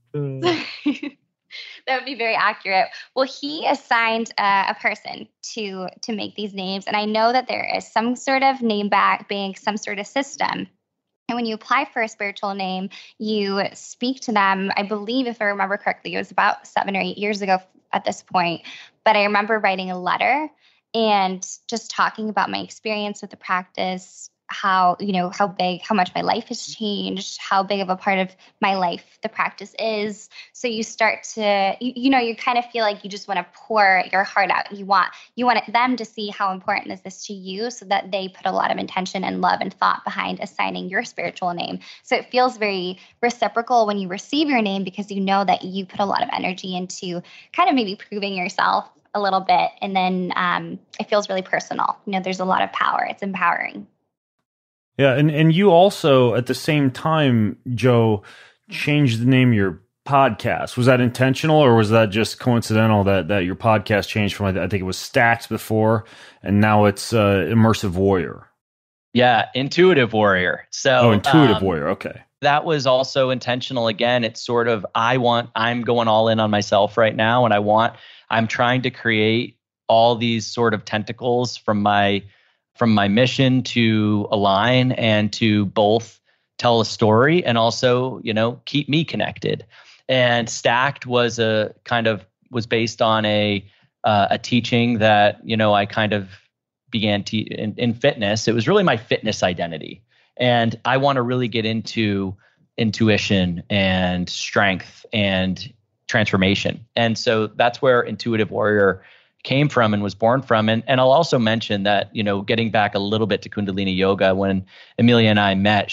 That would be very accurate. Well, he assigned a person to make these names. And I know that there is some sort of name bank, some sort of system. And when you apply for a spiritual name, you speak to them. I believe, if I remember correctly, it was about 7 or 8 years ago at this point. But I remember writing a letter and just talking about my experience with the practice, how much my life has changed, how big of a part of my life the practice is. So you start to, you kind of feel like you just want to pour your heart out. You want them to see how important is this to you, so that they put a lot of intention and love and thought behind assigning your spiritual name. So it feels very reciprocal when you receive your name, because you know that you put a lot of energy into kind of maybe proving yourself a little bit. And then it feels really personal. There's a lot of power. It's empowering. Yeah, and you also, at the same time, Joe, changed the name of your podcast. Was that intentional, or was that just coincidental that your podcast changed from, I think it was Stacked before, and now it's Immersive Warrior? Yeah, Intuitive Warrior. So Intuitive Warrior, okay. That was also intentional. Again, it's sort of, I'm going all in on myself right now, and I'm trying to create all these sort of tentacles from my mission to align and to both tell a story and also, keep me connected. And Stacked was based on a teaching that, I kind of began in fitness. It was really my fitness identity. And I want to really get into intuition and strength and transformation. And so that's where Intuitive Warrior came from and was born from. And I'll also mention that, getting back a little bit to Kundalini Yoga, when Amelia and I met,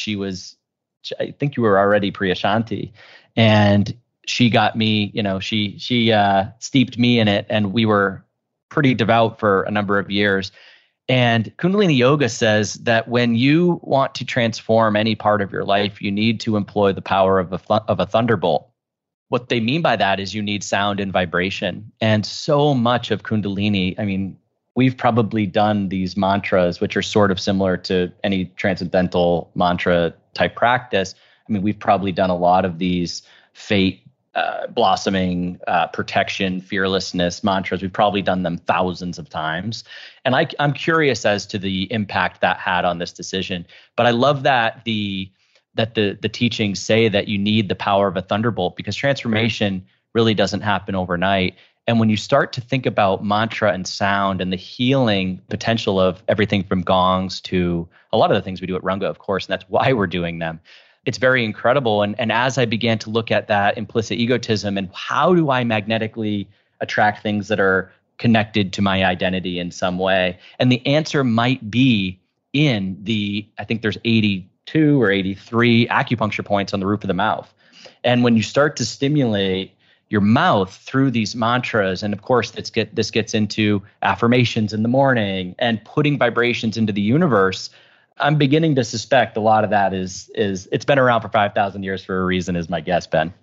I think you were already Priyashanti, and she got me, she steeped me in it, and we were pretty devout for a number of years. And Kundalini Yoga says that when you want to transform any part of your life, you need to employ the power of a thunderbolt. What they mean by that is you need sound and vibration. And so much of Kundalini, we've probably done these mantras, which are sort of similar to any transcendental mantra type practice. We've probably done a lot of these fate, blossoming, protection, fearlessness mantras. We've probably done them thousands of times. And I'm curious as to the impact that had on this decision. But I love that the teachings say that you need the power of a thunderbolt, because transformation really doesn't happen overnight. And when you start to think about mantra and sound and the healing potential of everything from gongs to a lot of the things we do at Runga, of course, and that's why we're doing them, it's very incredible. And as I began to look at that implicit egotism and how do I magnetically attract things that are connected to my identity in some way, and the answer might be in I think there's 82 or 83 acupuncture points on the roof of the mouth. And when you start to stimulate your mouth through these mantras, and of course this gets into affirmations in the morning and putting vibrations into the universe, I'm beginning to suspect a lot of that is it's been around for 5,000 years for a reason, is my guess, Ben.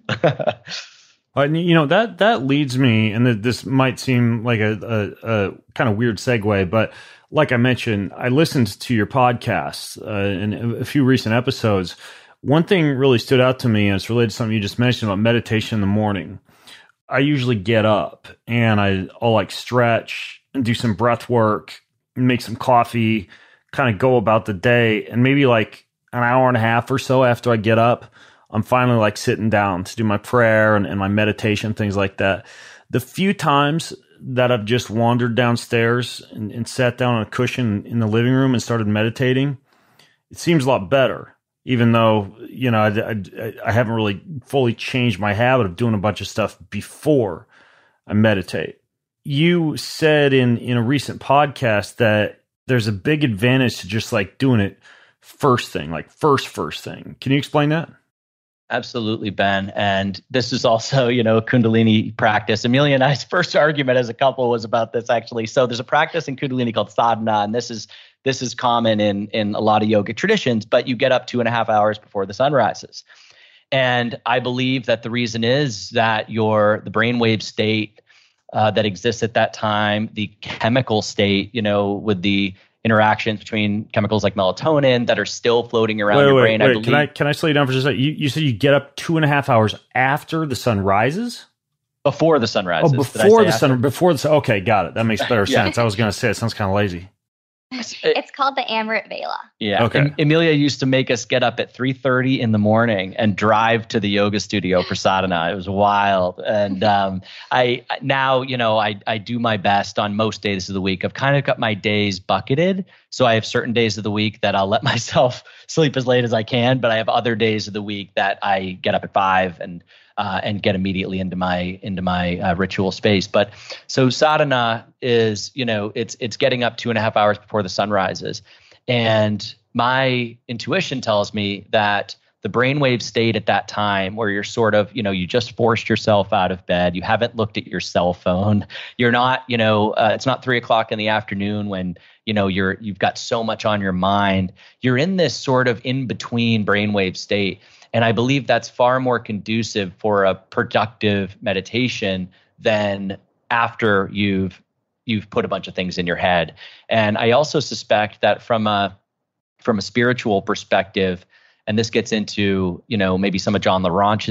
That leads me, and this might seem like a kind of weird segue, but like I mentioned, I listened to your podcast in a few recent episodes. One thing really stood out to me, and it's related to something you just mentioned about meditation in the morning. I usually get up and I'll stretch and do some breath work, make some coffee, kind of go about the day. And maybe an hour and a half or so after I get up, I'm finally sitting down to do my prayer and my meditation, things like that. The few times that I've just wandered downstairs and sat down on a cushion in the living room and started meditating, it seems a lot better, even though, I haven't really fully changed my habit of doing a bunch of stuff before I meditate. You said in a recent podcast that there's a big advantage to just like doing it first thing, like first thing. Can you explain that? Absolutely, Ben. And this is also, a Kundalini practice. Amelia and I's first argument as a couple was about this, actually. So there's a practice in Kundalini called sadhana, and this is common in a lot of yogic traditions, but you get up 2.5 hours before the sun rises. And I believe that the reason is that the brainwave state that exists at that time, the chemical state, with the interactions between chemicals like melatonin that are still floating around your brain. Wait. Can I slow you down for just a second? You said you get up 2.5 hours after the sun rises? Before the sun rises. Oh, before the sun. Okay, got it. That makes better sense. I was going to say it sounds kind of lazy. It's called the Amrit Vela. Yeah. Okay. Emilia used to make us get up at 3:30 in the morning and drive to the yoga studio for sadhana. It was wild. And I do my best on most days of the week. I've kind of got my days bucketed. So I have certain days of the week that I'll let myself sleep as late as I can, but I have other days of the week that I get up at 5 and get immediately into my ritual space. But so sadhana is, it's getting up 2.5 hours before the sun rises. And my intuition tells me that the brainwave state at that time where you're sort of, you just forced yourself out of bed, you haven't looked at your cell phone, you're not, it's not 3:00 in the afternoon when, you've got so much on your mind. You're in this sort of in-between brainwave state. And I believe that's far more conducive for a productive meditation than after you've put a bunch of things in your head. And I also suspect that from a spiritual perspective, and this gets into, maybe some of John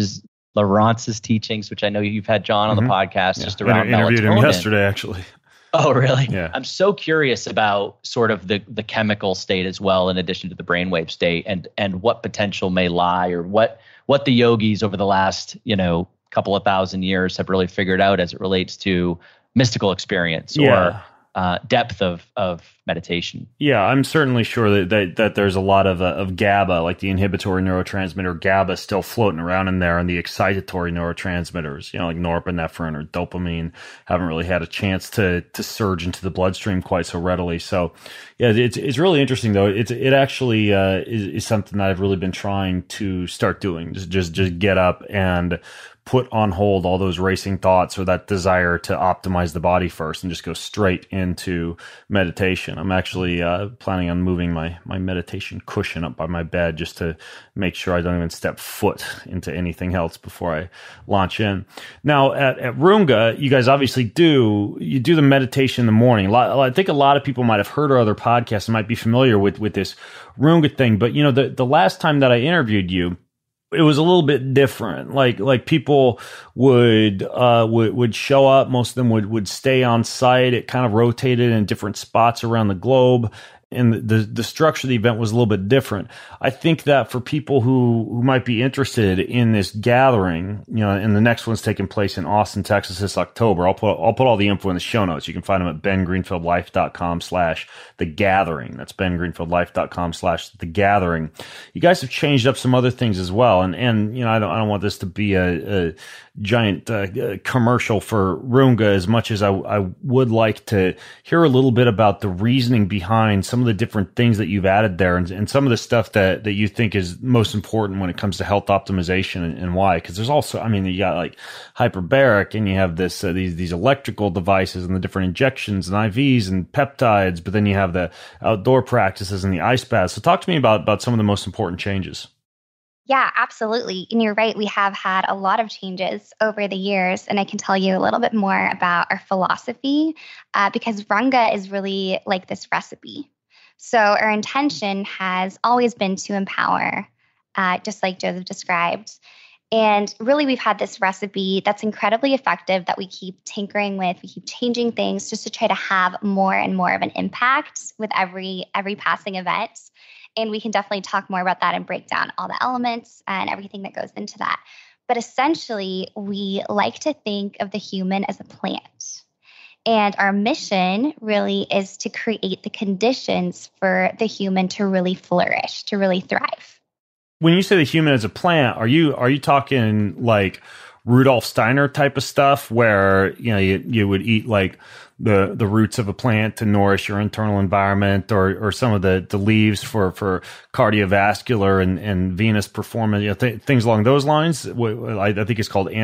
Lawrence's teachings, which I know you've had John on the podcast, just around interviewed melatonin. him yesterday, actually. Oh, really? Yeah. I'm so curious about sort of the chemical state as well, in addition to the brainwave state, and what potential may lie, or what the yogis over the last, couple of thousand years have really figured out as it relates to mystical experience or depth of meditation. Yeah, I'm certainly sure that there's a lot of GABA, like the inhibitory neurotransmitter GABA, still floating around in there, and the excitatory neurotransmitters, like norepinephrine or dopamine, haven't really had a chance to surge into the bloodstream quite so readily. So, yeah, it's really interesting though. It actually is something that I've really been trying to start doing. Just get up and put on hold all those racing thoughts or that desire to optimize the body first and just go straight into meditation. I'm actually planning on moving my meditation cushion up by my bed just to make sure I don't even step foot into anything else before I launch in. Now at Runga, you guys obviously do the meditation in the morning. I think a lot of people might have heard our other podcasts and might be familiar with this Runga thing. But the last time that I interviewed you, it was a little bit different. Like people would show up. Most of them would stay on site. It kind of rotated in different spots around the globe. And the structure of the event was a little bit different. I think that for people who might be interested in this gathering, and the next one's taking place in Austin, Texas this October. I'll put all the info in the show notes. You can find them at bengreenfieldlife.com/thegathering. That's bengreenfieldlife.com/thegathering. You guys have changed up some other things as well. And I don't want this to be a giant commercial for Runga as much as I would like to hear a little bit about the reasoning behind some of the different things that you've added there and some of the stuff that you think is most important when it comes to health optimization and why. Because there's also, you got like hyperbaric, and you have this these electrical devices and the different injections and IVs and peptides, but then you have the outdoor practices and the ice baths. So talk to me about some of the most important changes. Yeah, absolutely. And you're right. We have had a lot of changes over the years. And I can tell you a little bit more about our philosophy because Runga is really like this recipe. So our intention has always been to empower, just like Joseph described. And really, we've had this recipe that's incredibly effective that we keep tinkering with. We keep changing things just to try to have more and more of an impact with every passing event. And we can definitely talk more about that and break down all the elements and everything that goes into that. But essentially, we like to think of the human as a plant. And our mission really is to create the conditions for the human to really flourish, to really thrive. When you say the human as a plant, are you talking like Rudolf Steiner type of stuff, where you would eat like the roots of a plant to nourish your internal environment, or some of the leaves for cardiovascular and venous performance, things along those lines? I think it's called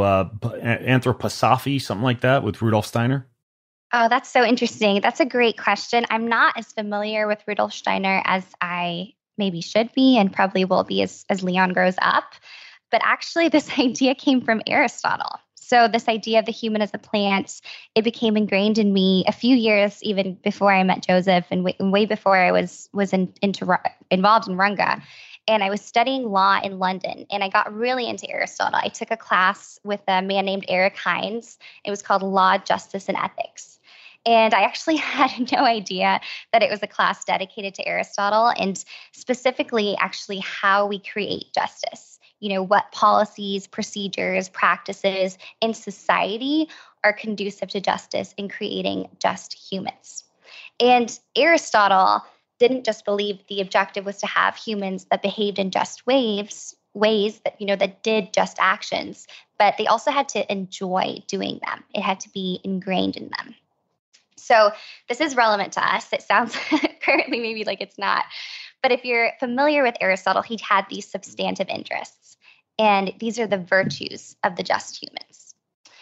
anthroposophy, something like that, with Rudolf Steiner. Oh, that's so interesting. That's a great question. I'm not as familiar with Rudolf Steiner as I maybe should be, and probably will be as Leon grows up. But actually, this idea came from Aristotle. So this idea of the human as a plant, it became ingrained in me a few years even before I met Joseph, and way before I was involved in Runga. And I was studying law in London, and I got really into Aristotle. I took a class with a man named Eric Hines. It was called Law, Justice, and Ethics. And I actually had no idea that it was a class dedicated to Aristotle, and specifically actually how we create justice. What policies, procedures, practices in society are conducive to justice and creating just humans. And Aristotle didn't just believe the objective was to have humans that behaved in just ways that, that did just actions, but they also had to enjoy doing them. It had to be ingrained in them. So this is relevant to us. It sounds currently maybe like it's not. But if you're familiar with Aristotle, he had these substantive interests. And these are the virtues of the just humans.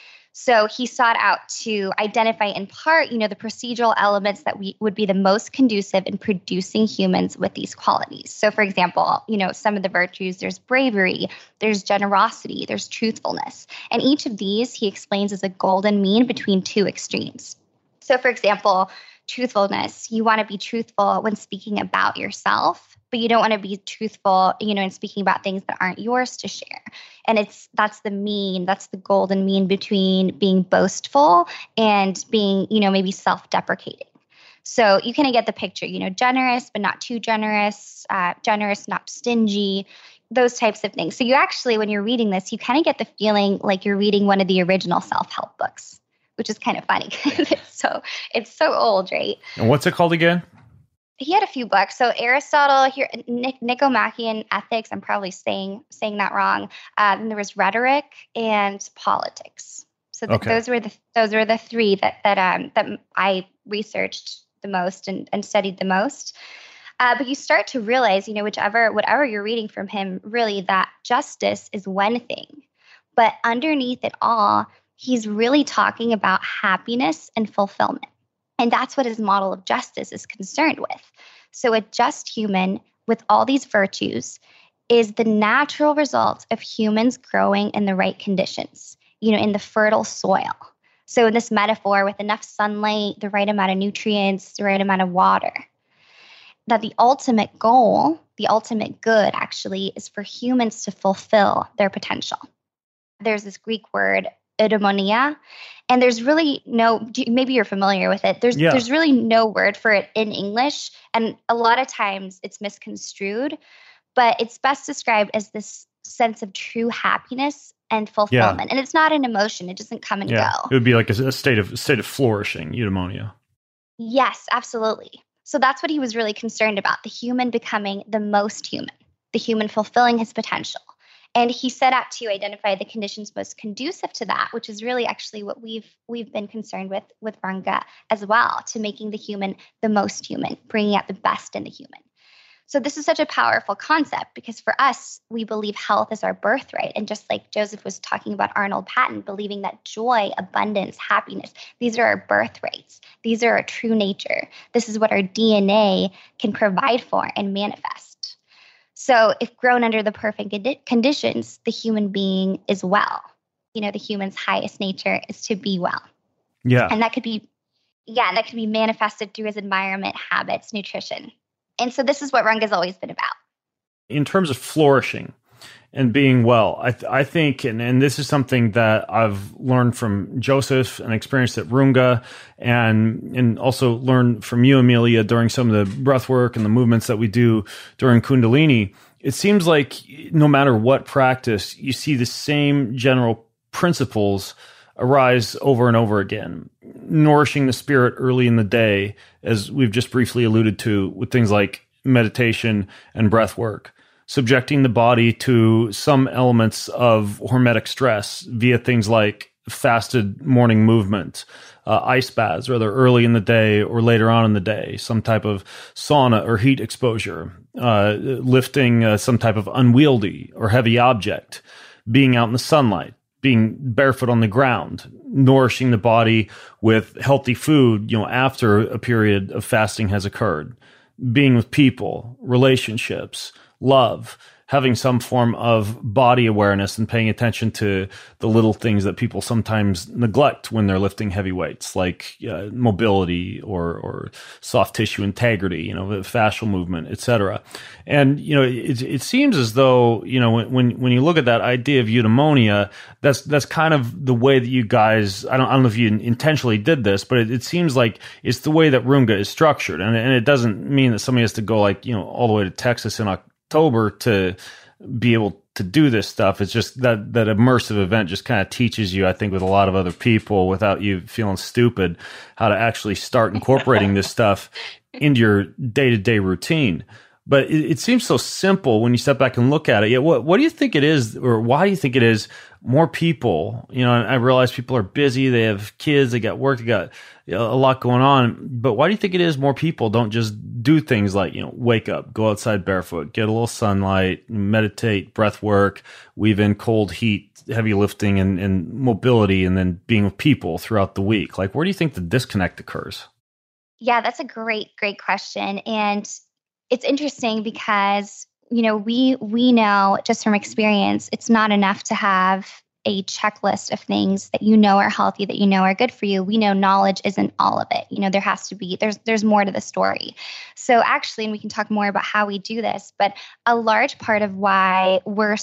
So he sought out to identify in part, the procedural elements that would be the most conducive in producing humans with these qualities. So for example, some of the virtues, there's bravery, there's generosity, there's truthfulness. And each of these he explains as a golden mean between two extremes. So for example, truthfulness, you want to be truthful when speaking about yourself, but you don't want to be truthful, in speaking about things that aren't yours to share. And that's the golden mean between being boastful and being, maybe self-deprecating. So you kind of get the picture, generous, but not too generous, generous, not stingy, those types of things. So you actually, when you're reading this, you kind of get the feeling like you're reading one of the original self-help books, which is kind of funny because it's so old, right? And what's it called again? He had a few books. So Aristotle, here, Nicomachean Ethics, I'm probably saying that wrong. And there was Rhetoric and Politics. So those were the three that I researched the most and studied the most. But you start to realize, whatever you're reading from him, really that justice is one thing, but underneath it all, he's really talking about happiness and fulfillment. And that's what his model of justice is concerned with. So a just human with all these virtues is the natural result of humans growing in the right conditions, in the fertile soil. So in this metaphor, with enough sunlight, the right amount of nutrients, the right amount of water, that the ultimate goal, the ultimate good actually, is for humans to fulfill their potential. There's this Greek word, eudaimonia, and there's really maybe you're familiar with it. There's really no word for it in English, and a lot of times it's misconstrued, but it's best described as this sense of true happiness and fulfillment. And it's not an emotion; it doesn't come and go. It would be like a state of flourishing, eudaimonia. Yes, absolutely. So that's what he was really concerned about: the human becoming the most human, the human fulfilling his potential. And he set out to identify the conditions most conducive to that, which is really actually what we've been concerned with Runga as well, to making the human the most human, bringing out the best in the human. So this is such a powerful concept because for us, we believe health is our birthright. And just like Joseph was talking about Arnold Patent, believing that joy, abundance, happiness, these are our birthrights. These are our true nature. This is what our DNA can provide for and manifest. So if grown under the perfect conditions, the human being is well. The human's highest nature is to be well. Yeah. And that could be manifested through his environment, habits, nutrition. And so this is what Runga's always been about. In terms of flourishing and being well, I think, and this is something that I've learned from Joseph and experienced at Runga, and also learned from you, Amelia, during some of the breath work and the movements that we do during Kundalini. It seems like no matter what practice, you see the same general principles arise over and over again. nourishing the spirit early in the day, as we've just briefly alluded to, with things like meditation and breath work, subjecting the body to some elements of hormetic stress via things like fasted morning movement, ice baths, whether early in the day or later on in the day, some type of sauna or heat exposure, lifting some type of unwieldy or heavy object, being out in the sunlight, being barefoot on the ground, nourishing the body with healthy food, after a period of fasting has occurred, being with people, relationships, love, having some form of body awareness and paying attention to the little things that people sometimes neglect when they're lifting heavy weights, like mobility or soft tissue integrity, fascial movement, etc. And it seems as though when you look at that idea of eudaimonia, that's kind of the way that you guys, I don't know if you intentionally did this, but it seems like it's the way that Runga is structured, and it doesn't mean that somebody has to go all the way to Texas in October to be able to do this stuff. It's just that immersive event just kind of teaches you, I think, with a lot of other people, without you feeling stupid, how to actually start incorporating this stuff into your day-to-day routine. But it seems so simple when you step back and look at it. Yeah, what do you think it is, or why do you think it is more people, and I realize people are busy, they have kids, they got work, they got a lot going on, but why do you think it is more people don't just do things like, wake up, go outside barefoot, get a little sunlight, meditate, breath work, weave in cold heat, heavy lifting and mobility, and then being with people throughout the week? Like, where do you think the disconnect occurs? Yeah, that's a great question. And it's interesting because, we know just from experience, it's not enough to have a checklist of things that are healthy, that are good for you. We know knowledge isn't all of it. There has to be, there's more to the story. So actually, and we can talk more about how we do this, but a large part of why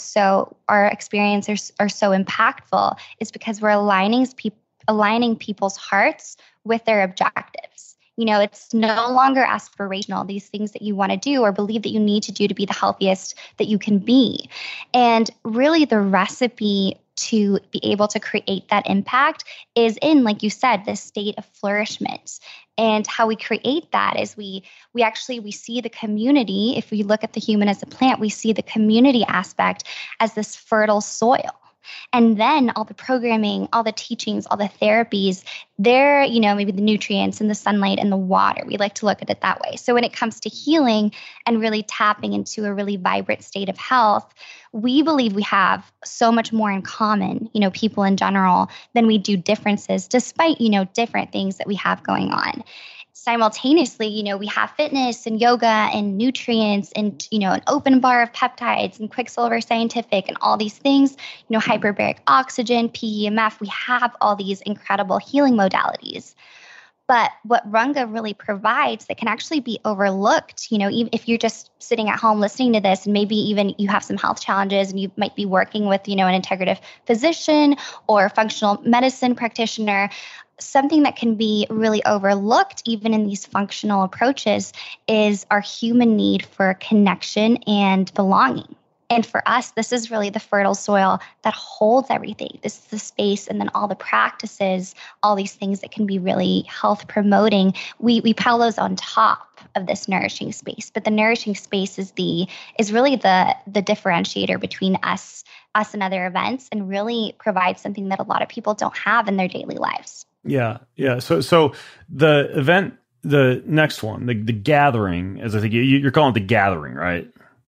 our experiences are so impactful is because we're aligning people's hearts with their objectives. It's no longer aspirational, these things that you want to do or believe that you need to do to be the healthiest that you can be. And really the recipe to be able to create that impact is in, like you said, this state of flourishment. And how we create that is we see the community. If we look at the human as a plant, we see the community aspect as this fertile soil. And then all the programming, all the teachings, all the therapies, they're, maybe the nutrients and the sunlight and the water. We like to look at it that way. So when it comes to healing and really tapping into a really vibrant state of health, we believe we have so much more in common, people in general, than we do differences, despite, different things that we have going on. Simultaneously, we have fitness and yoga and nutrients and, an open bar of peptides and Quicksilver Scientific and all these things, hyperbaric oxygen, PEMF. We have all these incredible healing modalities. But what Runga really provides that can actually be overlooked, even if you're just sitting at home listening to this, and maybe even you have some health challenges and you might be working with, an integrative physician or functional medicine practitioner, something that can be really overlooked even in these functional approaches is our human need for connection and belonging. And for us, this is really the fertile soil that holds everything. This is the space, and then all the practices, all these things that can be really health promoting. We pile those on top of this nourishing space. But the nourishing space is really the differentiator between us and other events, and really provides something that a lot of people don't have in their daily lives. Yeah. So the event, the next one, the gathering, as I think you're calling it the gathering, right?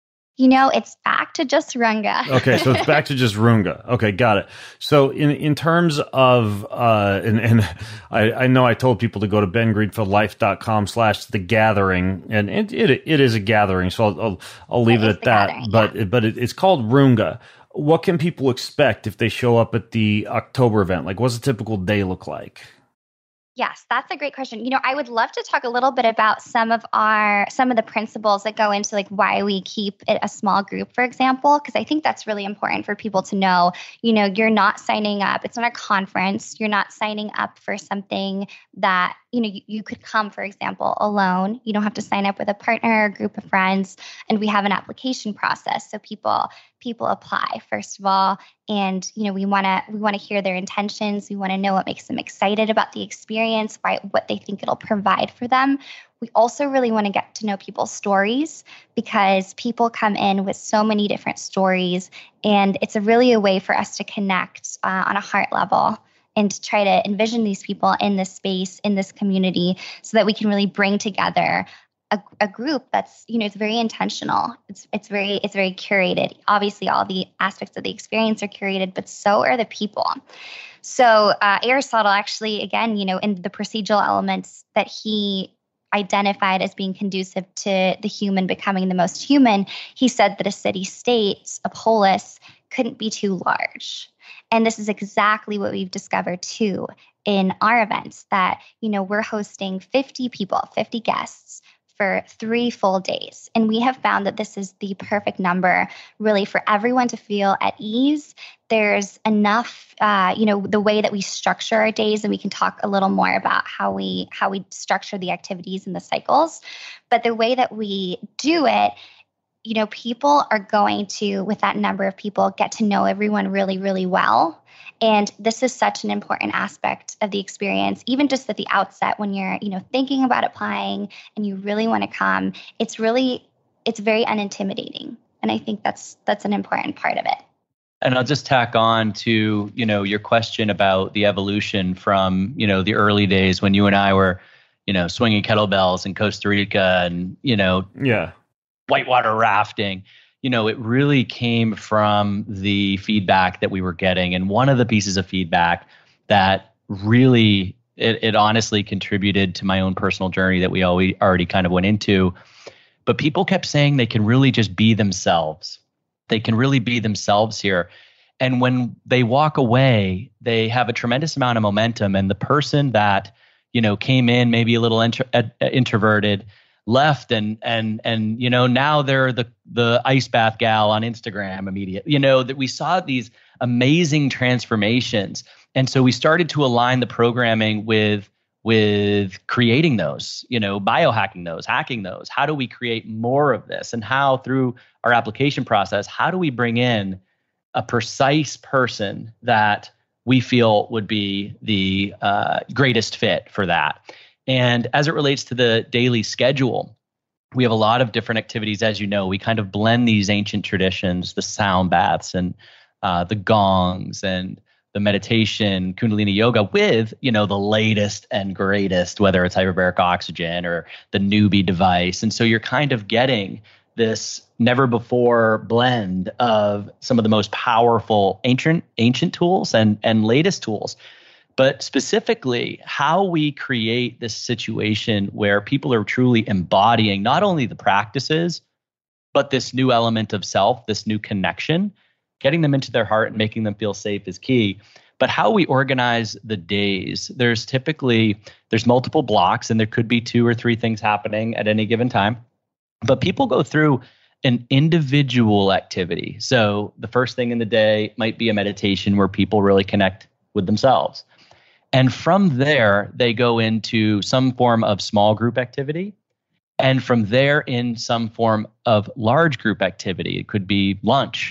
It's back to just Runga. Okay, so it's back to just Runga. Okay, got it. So in terms of, and I know I told people to go to bengreenfieldlife.com/the gathering, and it is a gathering, so I'll leave it at that. But it's called Runga. What can people expect if they show up at the October event? Like, what's a typical day look like? Yes, that's a great question. I would love to talk a little bit about some of the principles that go into like why we keep it a small group, for example, because I think that's really important for people to know. You're not signing up. It's not a conference. You're not signing up for something that you could come, for example, alone. You don't have to sign up with a partner or a group of friends. And we have an application process. So people apply, first of all. And, we want to hear their intentions. We want to know what makes them excited about the experience, right? What they think it'll provide for them. We also really want to get to know people's stories, because people come in with so many different stories. And it's really a way for us to connect on a heart level, and to try to envision these people in this space, in this community, so that we can really bring together a group that's, it's very intentional. It's very curated. Obviously, all the aspects of the experience are curated, but so are the people. So Aristotle actually, again, in the procedural elements that he identified as being conducive to the human becoming the most human, he said that a city-state, a polis, couldn't be too large. And this is exactly what we've discovered too in our events, that, we're hosting 50 people, 50 guests for 3 full days. And we have found that this is the perfect number really for everyone to feel at ease. There's enough, the way that we structure our days, and we can talk a little more about how we structure the activities and the cycles. But the way that we do it, people are going to, with that number of people, get to know everyone really, really well. And this is such an important aspect of the experience, even just at the outset when you're, thinking about applying and you really want to come. It's very unintimidating. And I think that's an important part of it. And I'll just tack on to, your question about the evolution from, the early days when you and I were, swinging kettlebells in Costa Rica and, whitewater rafting. It really came from the feedback that we were getting. And one of the pieces of feedback that really, it honestly contributed to my own personal journey that we already kind of went into. But people kept saying they can really just be themselves. They can really be themselves here. And when they walk away, they have a tremendous amount of momentum. And the person that, came in maybe a little introverted, left and now they're the ice bath gal on Instagram immediately. That we saw these amazing transformations. And so we started to align the programming with creating those, biohacking those, hacking those. How do we create more of this? And how, through our application process, how do we bring in a precise person that we feel would be the greatest fit for that? And as it relates to the daily schedule, we have a lot of different activities. As you know, we kind of blend these ancient traditions, the sound baths and the gongs and the meditation, Kundalini yoga, with, the latest and greatest, whether it's hyperbaric oxygen or the Newbie device. And so you're kind of getting this never before blend of some of the most powerful ancient tools and latest tools. But specifically, how we create this situation where people are truly embodying not only the practices, but this new element of self, this new connection, getting them into their heart and making them feel safe is key. But how we organize the days, there's multiple blocks, and there could be 2 or 3 things happening at any given time. But people go through an individual activity. So the first thing in the day might be a meditation where people really connect with themselves. And from there, they go into some form of small group activity. And from there, in some form of large group activity. It could be lunch.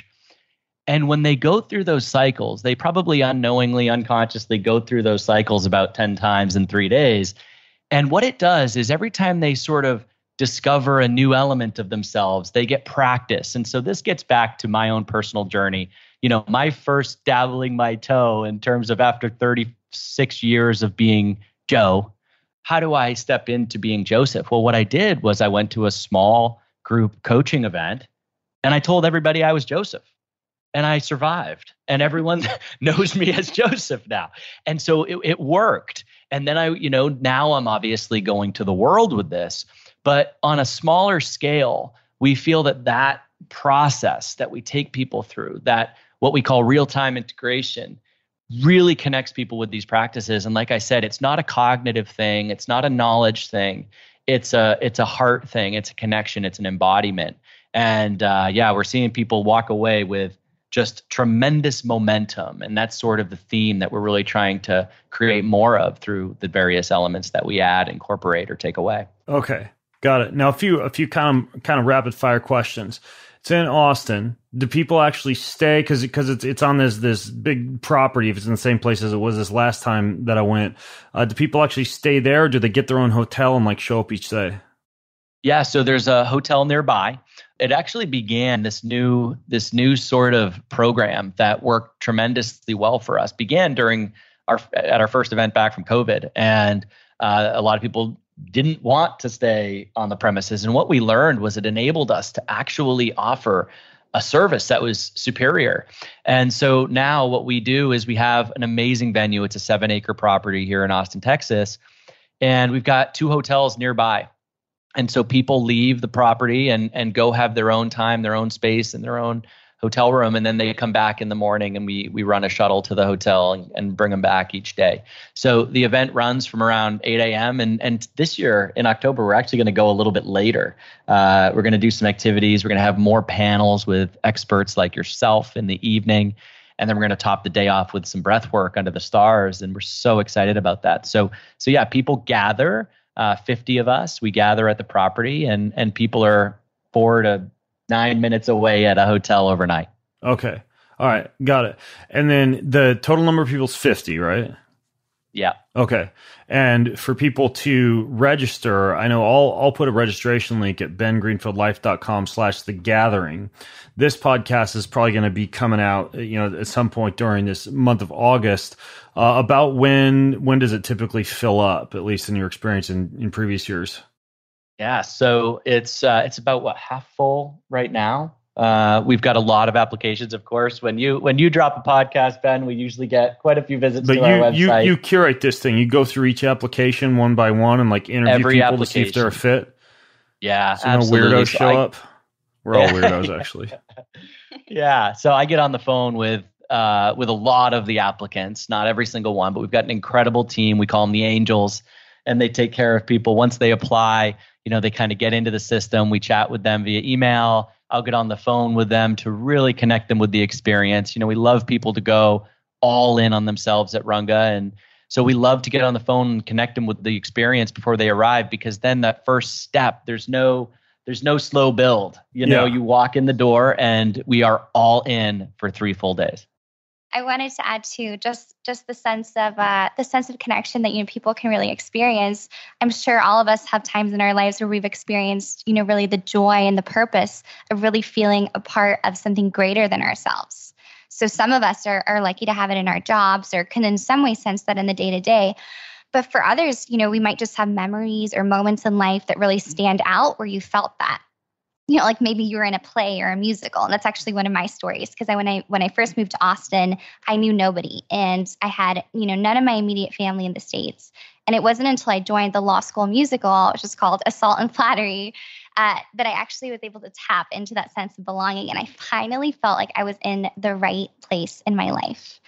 And when they go through those cycles, they probably unknowingly, unconsciously go through those cycles about 10 times in 3 days. And what it does is every time they sort of discover a new element of themselves, they get practice. And so this gets back to my own personal journey. My first dabbling my toe in terms of, after 36 years of being Joe, how do I step into being Joseph? Well, what I did was I went to a small group coaching event and I told everybody I was Joseph, and I survived, and everyone knows me as Joseph now. And so it worked. And then now I'm obviously going to the world with this, but on a smaller scale, we feel that process that we take people through, that what we call real-time integration, really connects people with these practices. And like I said, it's not a cognitive thing. It's not a knowledge thing. It's a heart thing. It's a connection. It's an embodiment. And we're seeing people walk away with just tremendous momentum. And that's sort of the theme that we're really trying to create more of through the various elements that we add, incorporate, or take away. Okay, got it. Now, a few kind of rapid fire questions. It's in Austin. Do people actually stay? Because it's on this big property. If it's in the same place as it was this last time that I went, do people actually stay there? Or do they get their own hotel and like show up each day? Yeah, so there's a hotel nearby. It actually began this new sort of program that worked tremendously well for us. Began during our first event back from COVID, and a lot of people didn't want to stay on the premises. And what we learned was it enabled us to actually offer a service that was superior. And so now what we do is we have an amazing venue. It's a 7-acre property here in Austin, Texas, and we've got 2 hotels nearby. And so people leave the property and go have their own time, their own space, and their own hotel room. And then they come back in the morning and we run a shuttle to the hotel and bring them back each day. So the event runs from around 8 a.m. And this year in October, we're actually going to go a little bit later. We're going to do some activities. We're going to have more panels with experts like yourself in the evening. And then we're going to top the day off with some breath work under the stars. And we're so excited about that. So yeah, people gather. 50 of us, we gather at the property, and people are 4 to 9 minutes away at a hotel overnight. Okay. All right. Got it. And then the total number of people is 50, right? Yeah. Okay. And for people to register, I know I'll put a registration link at bengreenfieldlife.com/thegathering. This podcast is probably going to be coming out, at some point during this month of August. About when does it typically fill up, at least in your experience in previous years? Yeah. So it's about half full right now. We've got a lot of applications, of course. When you drop a podcast, Ben, we usually get quite a few visits to our website. You curate this thing. You go through each application one by one and like interview people to see if they're a fit. Yeah, so absolutely. No weirdos show up. We're all weirdos, actually. Yeah. So I get on the phone with a lot of the applicants, not every single one, but we've got an incredible team. We call them the Angels, and they take care of people once they apply. They kind of get into the system. We chat with them via email. I'll get on the phone with them to really connect them with the experience. We love people to go all in on themselves at Runga. And so we love to get on the phone and connect them with the experience before they arrive, because then that first step, there's no slow build. You walk in the door and we are all in for 3 full days. I wanted to add to just the sense of connection that people can really experience. I'm sure all of us have times in our lives where we've experienced really the joy and the purpose of really feeling a part of something greater than ourselves. So some of us are lucky to have it in our jobs, or can in some way sense that in the day-to-day. But for others, we might just have memories or moments in life that really stand out where you felt that. Like maybe you were in a play or a musical. And that's actually one of my stories, because when I first moved to Austin, I knew nobody. And I had, none of my immediate family in the States. And it wasn't until I joined the law school musical, which is called Assault and Flattery, that I actually was able to tap into that sense of belonging. And I finally felt like I was in the right place in my life.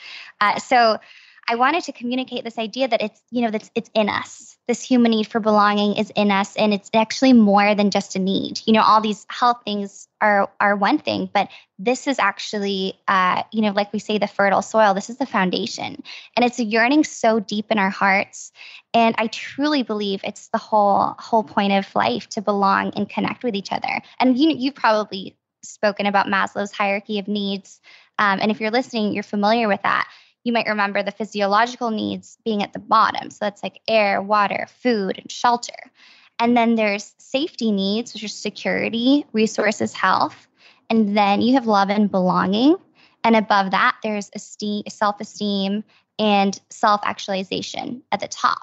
So I wanted to communicate this idea that it's in us. This human need for belonging is in us, and it's actually more than just a need. All these health things are one thing, but this is actually, like we say, the fertile soil. This is the foundation, and it's a yearning so deep in our hearts. And I truly believe it's the whole point of life, to belong and connect with each other. And you've probably spoken about Maslow's hierarchy of needs, and if you're listening, you're familiar with that. You might remember the physiological needs being at the bottom. So that's like air, water, food, and shelter. And then there's safety needs, which are security, resources, health. And then you have love and belonging. And above that, there's self-esteem and self-actualization at the top.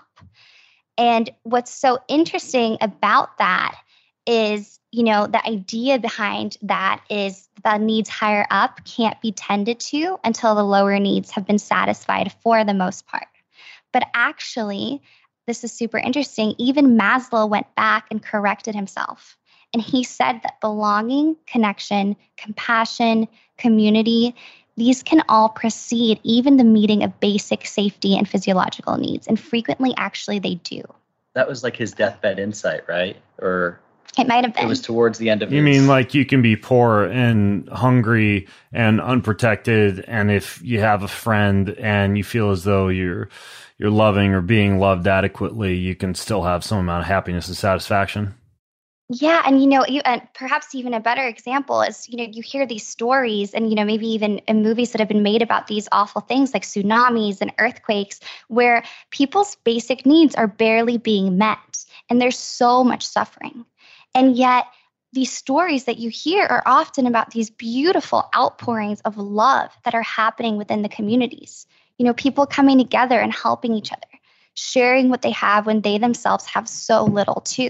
And what's so interesting about that is, the idea behind that is the needs higher up can't be tended to until the lower needs have been satisfied for the most part. But actually, this is super interesting. Even Maslow went back and corrected himself. And he said that belonging, connection, compassion, community, these can all precede even the meeting of basic safety and physiological needs. And frequently, actually, they do. That was like his deathbed insight, right? Or It might have been. It was towards the end of You mean like you can be poor and hungry and unprotected, and if you have a friend and you feel as though you're loving or being loved adequately, you can still have some amount of happiness and satisfaction? Yeah. And, and perhaps even a better example is, you hear these stories and, maybe even in movies that have been made about these awful things like tsunamis and earthquakes, where people's basic needs are barely being met. And there's so much suffering. And yet these stories that you hear are often about these beautiful outpourings of love that are happening within the communities. People coming together and helping each other, sharing what they have when they themselves have so little too.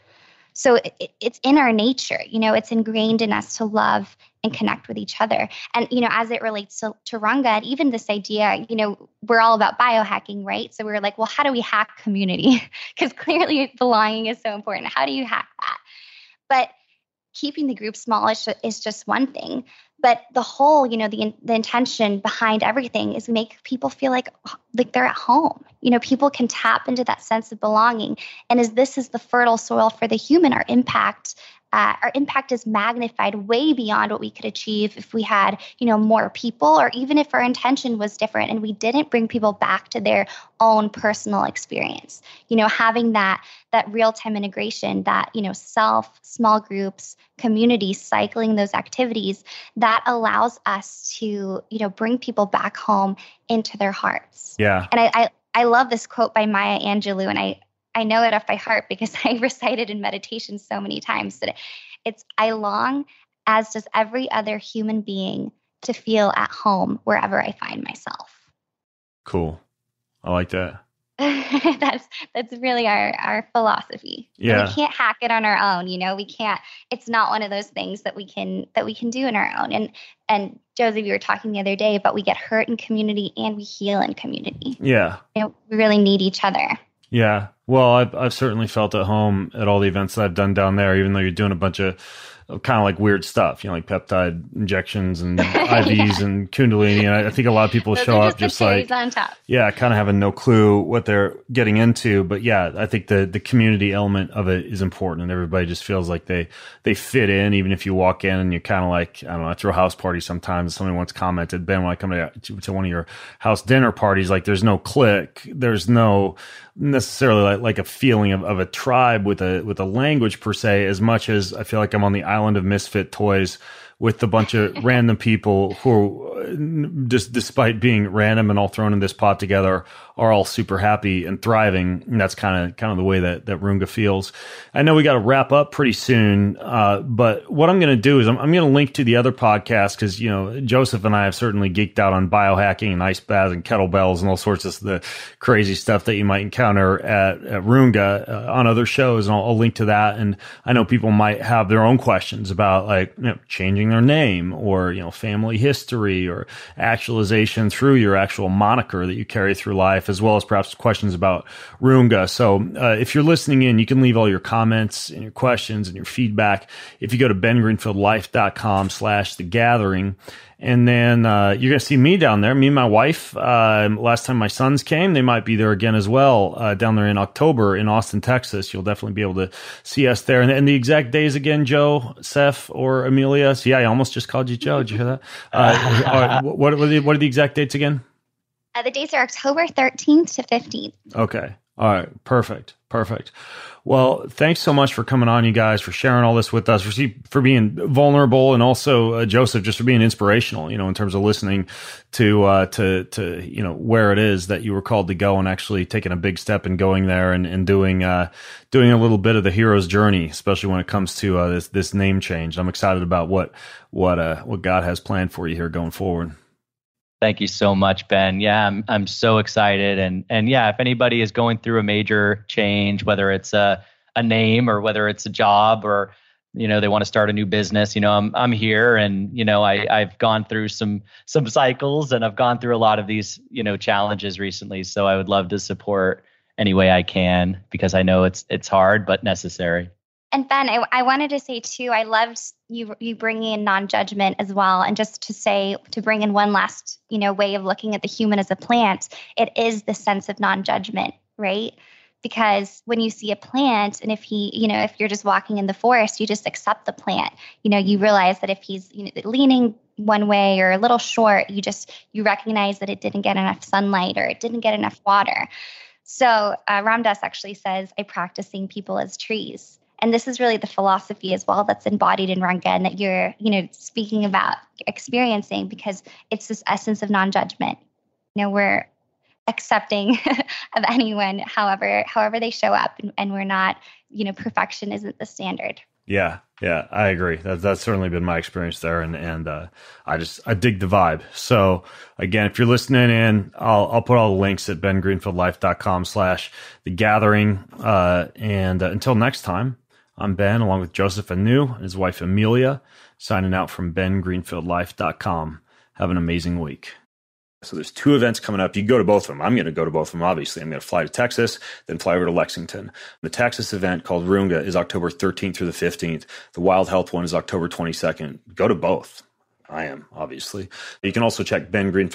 So it's in our nature, it's ingrained in us to love and connect with each other. And, as it relates to Runga, and even this idea, we're all about biohacking, right? So we're like, well, how do we hack community? Because clearly belonging is so important. How do you hack that? But keeping the group small is just one thing. But the whole, the intention behind everything is make people feel like they're at home. People can tap into that sense of belonging. And as this is the fertile soil for the human, our impact is magnified way beyond what we could achieve if we had, more people, or even if our intention was different and we didn't bring people back to their own personal experience. Having that real-time integration, that, self, small groups, community, cycling those activities, that allows us to, bring people back home into their hearts. Yeah. And I love this quote by Maya Angelou, and I know it off by heart because I recite it in meditation so many times. That I long, as does every other human being, to feel at home wherever I find myself. Cool. I like that. That's really our philosophy. Yeah. And we can't hack it on our own. We can't. It's not one of those things that we can do on our own. And Joseph, you were talking the other day, but we get hurt in community and we heal in community. Yeah. We really need each other. Yeah. Well, I've certainly felt at home at all the events that I've done down there, even though you're doing a bunch of kind of like weird stuff, like peptide injections and IVs and Kundalini. And I think a lot of people show up just like, on top. Yeah, kind of having no clue what they're getting into. But yeah, I think the community element of it is important, and everybody just feels like they fit in, even if you walk in and you're kind of like, I don't know, I throw a house party sometimes. Somebody once commented, Ben, when I come to one of your house dinner parties, like there's no clique, there's no necessarily like a feeling of a tribe with a language per se, as much as I feel like I'm on the island of misfit toys with a bunch of random people who, just despite being random and all thrown in this pot together, are all super happy and thriving. And that's kind of the way that Runga feels. I know we got to wrap up pretty soon, but what I'm going to do is I'm going to link to the other podcast because, Joseph and I have certainly geeked out on biohacking and ice baths and kettlebells and all sorts of the crazy stuff that you might encounter at Runga on other shows. And I'll link to that. And I know people might have their own questions about like, changing their name or, family history or actualization through your actual moniker that you carry through life, as well as perhaps questions about Runga. So if you're listening in, you can leave all your comments and your questions and your feedback if you go to bengreenfieldlife.com/thegathering. And then you're going to see me down there, me and my wife. Last time my sons came, they might be there again as well, down there in October in Austin, Texas. You'll definitely be able to see us there. And the exact days again, Joe, Seth, or Amelia. See, I almost just called you Joe. Did you hear that? What are the exact dates again? The dates are October 13th to 15th. Okay. All right. Perfect. Well, thanks so much for coming on, you guys, for sharing all this with us, for being vulnerable, and also Joseph, just for being inspirational, in terms of listening to where it is that you were called to go, and actually taking a big step and going there and doing a little bit of the hero's journey, especially when it comes to this name change. I'm excited about what God has planned for you here going forward. Thank you so much, Ben. Yeah, I'm so excited. And yeah, if anybody is going through a major change, whether it's a name or whether it's a job or, they want to start a new business, I'm here, and, I've gone through some cycles, and I've gone through a lot of these, challenges recently. So I would love to support any way I can, because I know it's hard, but necessary. And Ben, I wanted to say too, I loved you bringing in non-judgment as well. And just to bring in one last, way of looking at the human as a plant, it is the sense of non-judgment, right? Because when you see a plant, and if you're just walking in the forest, you just accept the plant. You realize that if he's leaning one way or a little short, you recognize that it didn't get enough sunlight or it didn't get enough water. So Ram Dass actually says, I practice seeing people as trees. And this is really the philosophy as well that's embodied in Rangha and that you're, speaking about experiencing, because it's this essence of non-judgment. We're accepting of anyone, however they show up, and we're not, perfection isn't the standard. Yeah, I agree. That's certainly been my experience there, and I dig the vibe. So again, if you're listening in, I'll put all the links at bengreenfieldlife.com/thegathering. And until next time, I'm Ben, along with Joseph Anu and his wife Amelia, signing out from bengreenfieldlife.com. Have an amazing week. So there's 2 events coming up. You can go to both of them. I'm going to go to both of them, obviously. I'm going to fly to Texas, then fly over to Lexington. The Texas event called Runga is October 13th through the 15th. The Wild Health one is October 22nd. Go to both. I am, obviously. You can also check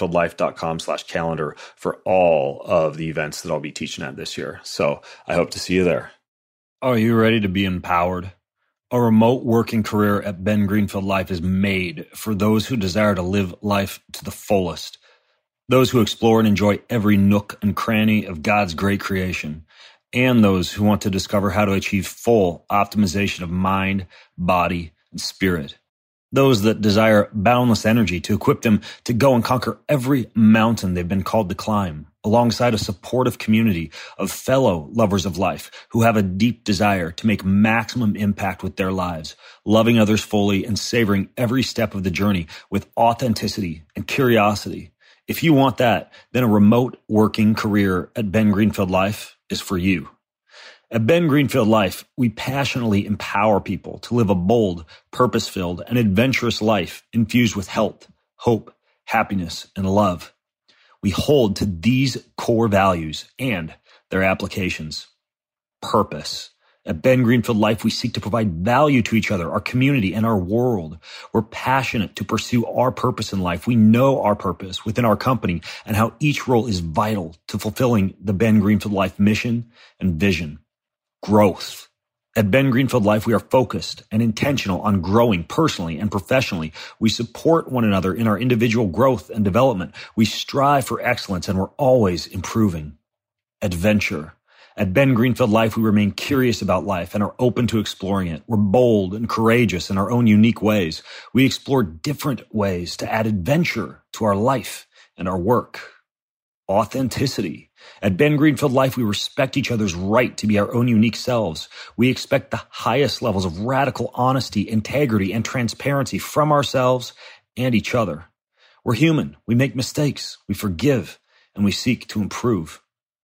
bengreenfieldlife.com/calendar for all of the events that I'll be teaching at this year. So I hope to see you there. Are you ready to be empowered? A remote working career at Ben Greenfield Life is made for those who desire to live life to the fullest. Those who explore and enjoy every nook and cranny of God's great creation, and those who want to discover how to achieve full optimization of mind, body, and spirit. Those that desire boundless energy to equip them to go and conquer every mountain they've been called to climb, alongside a supportive community of fellow lovers of life who have a deep desire to make maximum impact with their lives, loving others fully and savoring every step of the journey with authenticity and curiosity. If you want that, then a remote working career at Ben Greenfield Life is for you. At Ben Greenfield Life, we passionately empower people to live a bold, purpose-filled, and adventurous life infused with health, hope, happiness, and love. We hold to these core values and their applications. Purpose. At Ben Greenfield Life, we seek to provide value to each other, our community, and our world. We're passionate to pursue our purpose in life. We know our purpose within our company and how each role is vital to fulfilling the Ben Greenfield Life mission and vision. Growth. At Ben Greenfield Life, we are focused and intentional on growing personally and professionally. We support one another in our individual growth and development. We strive for excellence, and we're always improving. Adventure. At Ben Greenfield Life, we remain curious about life and are open to exploring it. We're bold and courageous in our own unique ways. We explore different ways to add adventure to our life and our work. Authenticity. At Ben Greenfield Life, we respect each other's right to be our own unique selves. We expect the highest levels of radical honesty, integrity, and transparency from ourselves and each other. We're human. We make mistakes. We forgive, and we seek to improve.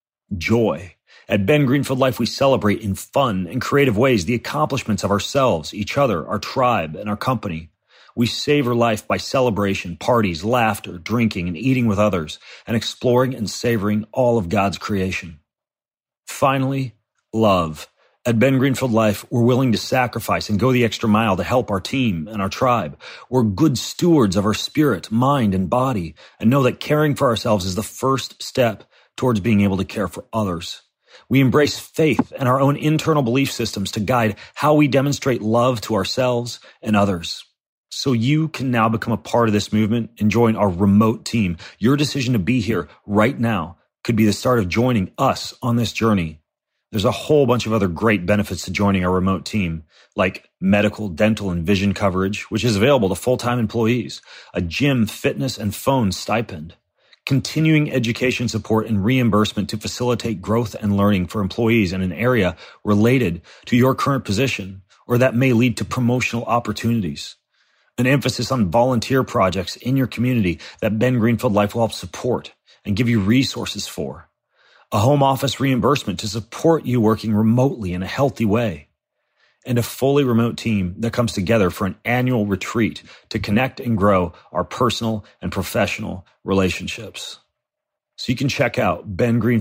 Joy. At Ben Greenfield Life, we celebrate in fun and creative ways the accomplishments of ourselves, each other, our tribe, and our company. We savor life by celebration, parties, laughter, drinking, and eating with others, and exploring and savoring all of God's creation. Finally, love. At Ben Greenfield Life, we're willing to sacrifice and go the extra mile to help our team and our tribe. We're good stewards of our spirit, mind, and body, and know that caring for ourselves is the first step towards being able to care for others. We embrace faith and our own internal belief systems to guide how we demonstrate love to ourselves and others. So you can now become a part of this movement and join our remote team. Your decision to be here right now could be the start of joining us on this journey. There's a whole bunch of other great benefits to joining our remote team, like medical, dental, and vision coverage, which is available to full-time employees, a gym, fitness, and phone stipend, continuing education support and reimbursement to facilitate growth and learning for employees in an area related to your current position or that may lead to promotional opportunities. An emphasis on volunteer projects in your community that Ben Greenfield Life will help support and give you resources for. A home office reimbursement to support you working remotely in a healthy way. And a fully remote team that comes together for an annual retreat to connect and grow our personal and professional relationships. So you can check out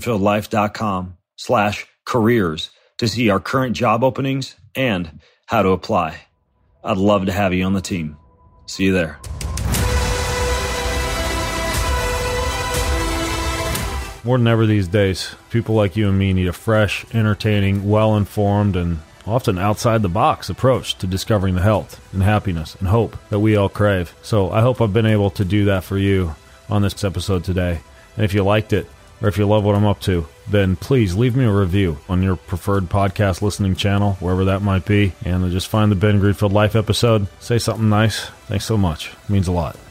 bengreenfieldlife.com/careers to see our current job openings and how to apply. I'd love to have you on the team. See you there. More than ever these days, people like you and me need a fresh, entertaining, well-informed, and often outside-the-box approach to discovering the health and happiness and hope that we all crave. So I hope I've been able to do that for you on this episode today. And if you liked it, or if you love what I'm up to, then please leave me a review on your preferred podcast listening channel, wherever that might be, and just find the Ben Greenfield Life episode. Say something nice. Thanks so much. It means a lot.